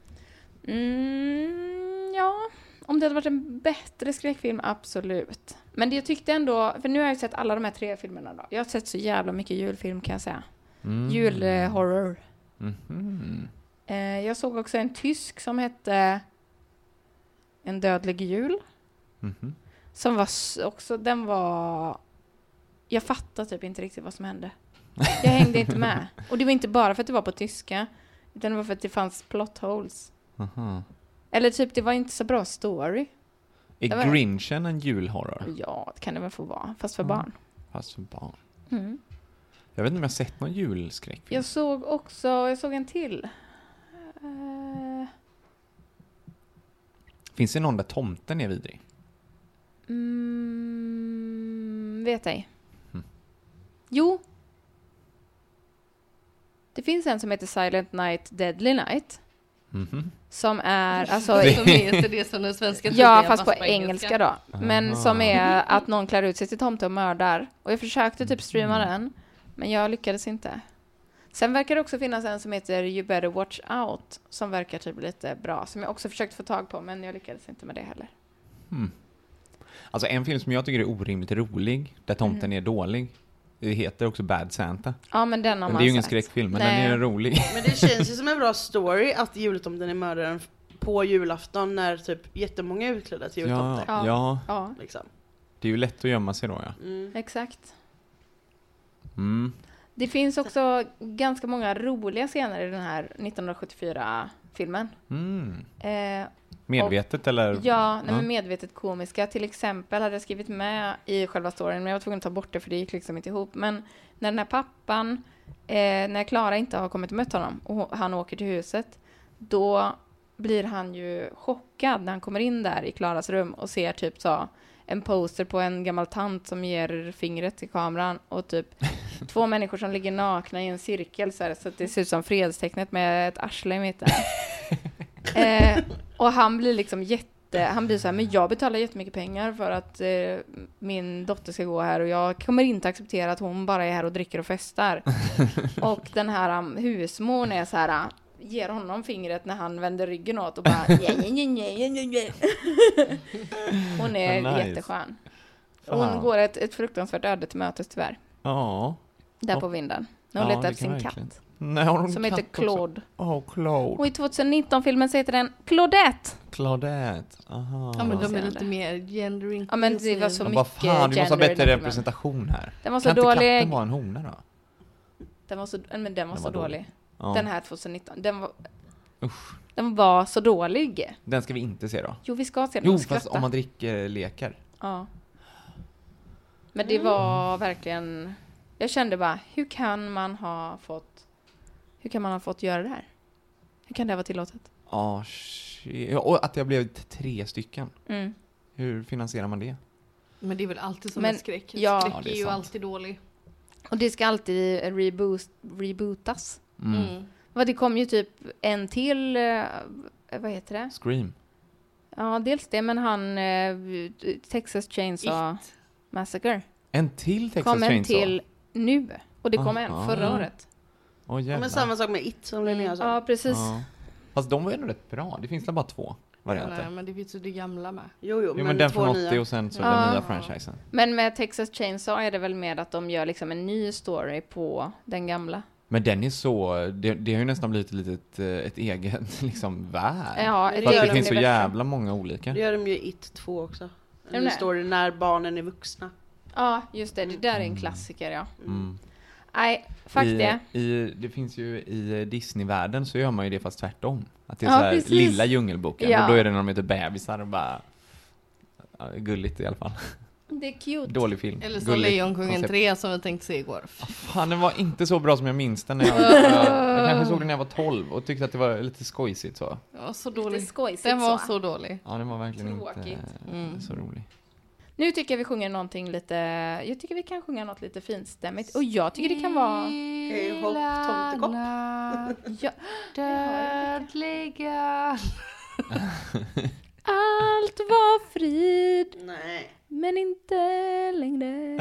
Mm, ja, om det hade varit en bättre skräckfilm, absolut. Men det jag tyckte ändå, för nu har jag sett alla de här tre filmerna då. Jag har sett så jävla mycket julfilm kan jag säga. Mm. Julhorror. Mm-hmm. Eh, jag såg också en tysk som hette En dödlig jul. Mm-hmm. Som var också, den var... Jag fattade typ inte riktigt vad som hände. Jag hängde inte med. Och det var inte bara för att det var på tyska. Utan det var för att det fanns plot holes. Aha. Eller typ, det var inte så bra story. Är var... Grinchen en julhorror? Ja, det kan det väl få vara. Fast för mm. barn. Fast för barn. Mm. Jag vet inte om jag har sett någon julskräckfilm. Jag såg också, jag såg en till. Uh... Finns det någon där tomten är vidrig? Mm, vet ej. Mm. Jo. Det finns en som heter Silent Night, Deadly Night. Mm-hmm. Som är alltså det som heter det som den svenska ja, fast på, på engelska. engelska då. Men Aha. som är att någon klär ut sig till tomte och mördar. Och jag försökte typ streama mm. den, men jag lyckades inte. Sen verkar det också finnas en som heter You Better Watch Out, som verkar typ lite bra, som jag också försökt få tag på, men jag lyckades inte med det heller. Mm. Alltså en film som jag tycker är orimligt rolig, där tomten mm. är dålig. Det heter också Bad Santa. Ja, men den har men man det är ju ingen sagt. skräckfilm, men Nej. den är rolig. Men det känns ju som en bra story att jultomten är mördaren på julafton när typ jättemånga är utklädda till jultomten. Ja, ja. ja. Liksom. Det är ju lätt att gömma sig då, ja. Mm. Exakt. Mm. Det finns också ganska många roliga scener i den här nittonhundrasjuttiofyra-filmen. Mm. Eh, medvetet och, eller? Ja, ja. Nej, men medvetet komiska. Till exempel hade jag skrivit med i själva storyn, men jag var tvungen att ta bort det för det gick liksom inte ihop. Men när den här pappan, eh, när Klara inte har kommit och mött honom och han åker till huset, då blir han ju chockad när han kommer in där i Klaras rum och ser typ så en poster på en gammal tant som ger fingret till kameran och typ två människor som ligger nakna i en cirkel så, här, så att det ser ut som fredstecknet med ett arsle i mitten. eh, och han blir liksom jätte, han blir så här, men jag betalar jättemycket pengar för att eh, min dotter ska gå här och jag kommer inte acceptera att hon bara är här och dricker och festar. Och den här um, husmorn är så här, ger honom fingret när han vänder ryggen åt och bara nej, nej, nej, nej, nej. Hon är nice. Jätteskön. Hon Fan. går ett, ett fruktansvärt öde till mötes tyvärr. Ja. Där på vinden. När hon ja, letar efter sin verkligen. katt. Nej, hon som heter Claude. Åh, oh, Claude. Och i tjugonitton-filmen så heter den Claudette. Claudette, aha. Ja, men de är lite mer gender. Ja, men det var så mycket fan, vi måste ha bättre representation här. Den var så kan dålig. Kan inte katten vara en hona då? Den var så, men den var den så var dålig. dålig. Ja. Den här tjugonitton. Den var, Usch. Den var så dålig. Den ska vi inte se då. Jo, vi ska se den. Jo, och fast skratta. om man dricker lekar. Ja. Men det var verkligen... Jag kände bara, hur kan man ha fått... Hur kan man ha fått göra det här? Hur kan det vara tillåtet? Ja, shit. Och att jag blev t- tre stycken. Mm. Hur finansierar man det? Men det är väl alltid som Men, en skräck. ja. Skräck Ja, det är är ju sant. alltid dålig. Och det ska alltid reboot, rebootas. Mm. Mm. Vad det kom ju typ en till... eh, vad heter det? Scream. Ja, dels det, men han... eh, Texas Chainsaw It. Massacre. En till Texas Kom en Chainsaw. till nu. Och det kom Ah, en ah. förra Mm. året. Åh, Ja, jävlar. men samma sak med It som Linnea sa. Ja, precis. Ja. Fast de var ju ändå rätt bra. Det finns väl bara två varianter. Nej, men det finns ju det gamla med. Jo, jo, Jo, men, men, den två från åttio nya. och sen så Ja. den nya franchisen. Men med Texas Chainsaw är det väl med att de gör liksom en ny story på den gamla. Men den är så, det, det har ju nästan blivit ett litet, eh, ett eget liksom värld. Ja, Men ett det För gör att det eget finns så universum. jävla många olika. Det gör de ju i It två också. de En det? story när barnen är vuxna. Ja, just det. Det där är en klassiker, ja. Mm. Nej, fuck I, det. I, det finns ju i Disney-världen så gör man ju det fast tvärtom. Att det är Ja, så här precis. lilla djungelboken. Ja. Och då är det när de heter bebisar och bara... Ja, gulligt i alla fall. Det är cute. Dålig film. Eller som Gulligt Lejonkungen koncept. tre som vi tänkte se igår. Fan, den var inte så bra som jag minns den. När jag, jag, jag kanske såg den när jag var tolv och tyckte att det var lite skojsigt så. Ja, så Lite dålig. skojsigt Den var så. så dålig. Ja, den var verkligen Tråkigt. inte Mm. så rolig. Nu tycker jag vi sjunger någonting lite... Jag tycker vi kan sjunga något lite finstämmigt. Och jag tycker det kan vara... Hej hopp, tomtekopp. Ja, Dödliga. allt var frid, Nej. men inte längre.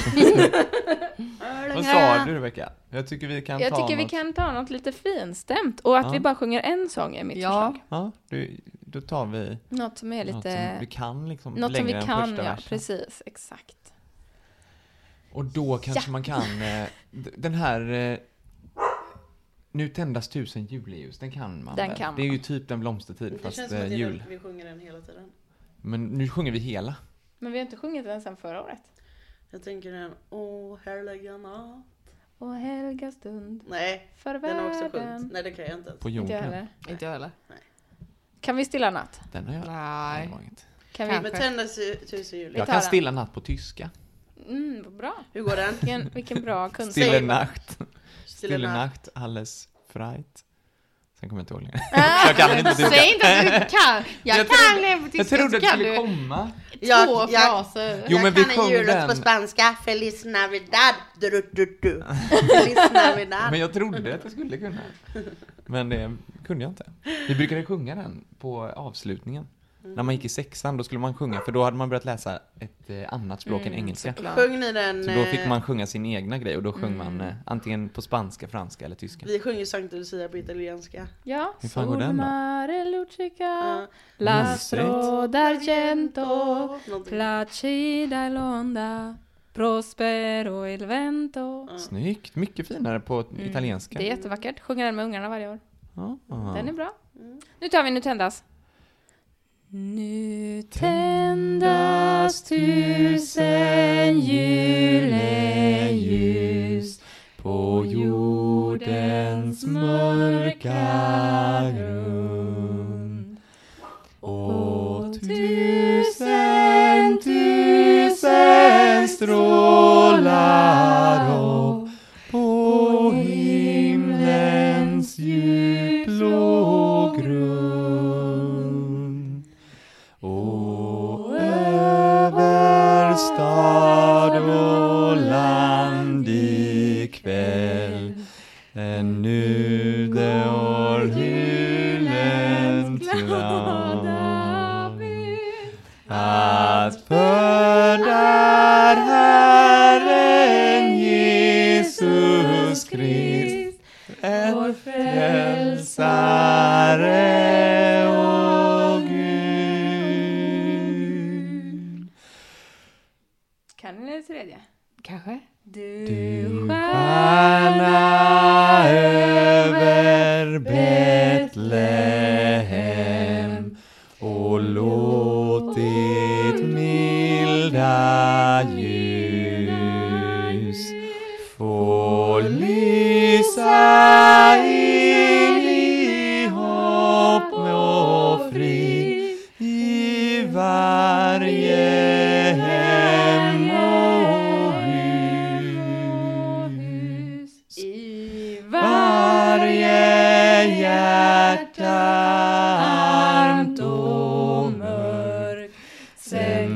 Vad sa du, Rebecka? Jag tycker vi kan Jag ta tycker vi något... kan ta något lite finstämt. Och att Ja. vi bara sjunger en sång är mitt Ja. förslag. Ja, du, då tar vi Något som är något lite... som vi kan liksom Något som längre vi än kan, första ja. versen. Precis, exakt. Och då kanske Ja. man kan eh, d- den här eh, Nu tändas tusen juleljus, den kan man Den väl? kan Det är man. ju typ den blomstertid Det fast känns som eh, att det är jul. den, vi sjunger den hela tiden. Men nu sjunger vi hela. Men vi har inte sjungit den sen förra året. Jag tänker den, åh härliga natt. Och helga stund Nej, för den har också världen. sjungit. Nej, det kan jag inte ens. På Inte jag jorden. heller. Inte jag heller. Kan vi stilla natt? Den har jag. Nej. det var inget. Kan Kanske. vi? Men tändas i tusen jul. Vi Jag tar kan den. stilla natt på tyska. Mm, vad bra. Hur går den? Vilken, vilken bra kunskap. Stille Säg- nacht. Stille Stille natt. nacht, alles freit. Sen kommer jag inte ihåg längre. Jag kan inte tyska. Säg inte att du kan. Jag, Jag kan trodde- det på tyska. Jag trodde så att det kan skulle du komma. Jag, två jag, fraser. Jo, men vi jag kan en sjöng jullåt den. på spanska. Feliz Navidad. Du, du, du, du. Feliz Navidad. Men jag trodde att jag skulle kunna. Men det kunde jag inte. Vi brukade sjunga den på avslutningen. När man gick i sexan, då skulle man sjunga. För då hade man börjat läsa ett eh, annat språk Mm, än engelska. såklart. Sjöng ni den? Så då fick eh, man sjunga sin egna grej. Och då sjöng Mm. man eh, antingen på spanska, franska eller tyska. Vi sjunger Sankta Lucia på italienska. Ja. Hur fan går den då? Mare lucica, Ja. l'astro d'argento, Någonting. placida l'onda, prospero il vento. Ja. Snyggt, mycket finare på Mm. italienska. Det är jättevackert. Sjunger den med ungarna varje år. Ja. Den är bra. Mm. Nu tar vi Nu tändas. Nu tändas tusen juleljus på jordens mörka grund. Och tusen, tusen strålar upp på himlens djupblå grund. Och över stad och land ikväll ännu det år julens glada bud att fördar Herren Jesus Krist vår frälsare och Gud. Kan ni det tredje? Kanske. Du, Du stjärna över Betlehem och låt ditt milda ljus få lysa in i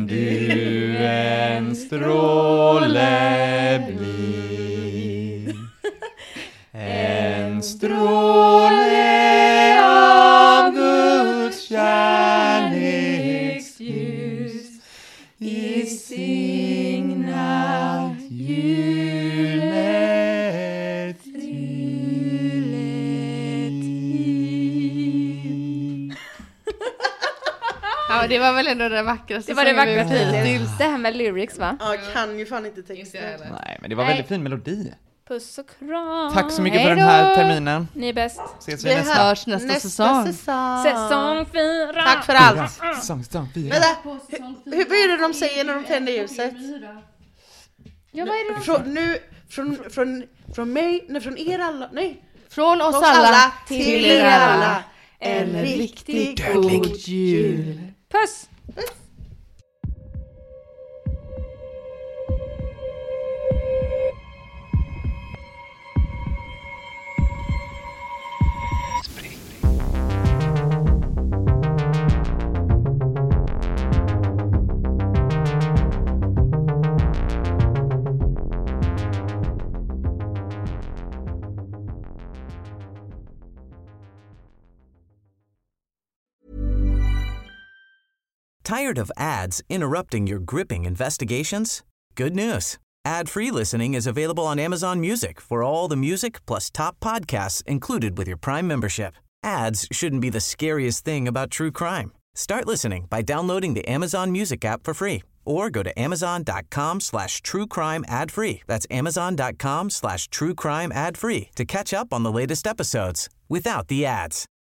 du en stråle blir. En stråle av Guds kärleksljus i signat julet tid. Ja, det var väl ändå det vackraste. Det var det sången vi vackraste gjort hittills. hittills. Det här med lyrics, va? Ja, jag kan ju fan inte texten. Nej, men det var Nej. väldigt fin melodi. Puss och kram. Tack så mycket för Hej den här då. terminen. Ni är bäst. Ses vi Det nästa. här- Hörs nästa säsong. säsong. Säsong fyra. Tack för allt. Säsong, säsong fyra. Vänta, hur, hur vad är det de säger när de tänder ljuset? Ja, vad är det? Från, nu, från, från, från mig, nej från er alla, nej. Från oss Oss alla, alla till, till er er alla. alla. En En riktigt riktigt god god jul. Puss. Tired of ads interrupting your gripping investigations? Good news. Ad-free listening is available on Amazon Music for all the music plus top podcasts included with your Prime membership. Ads shouldn't be the scariest thing about true crime. Start listening by downloading the Amazon Music app for free or go to amazon.com slash true crime ad free. That's amazon.com slash true crime ad free to catch up on the latest episodes without the ads.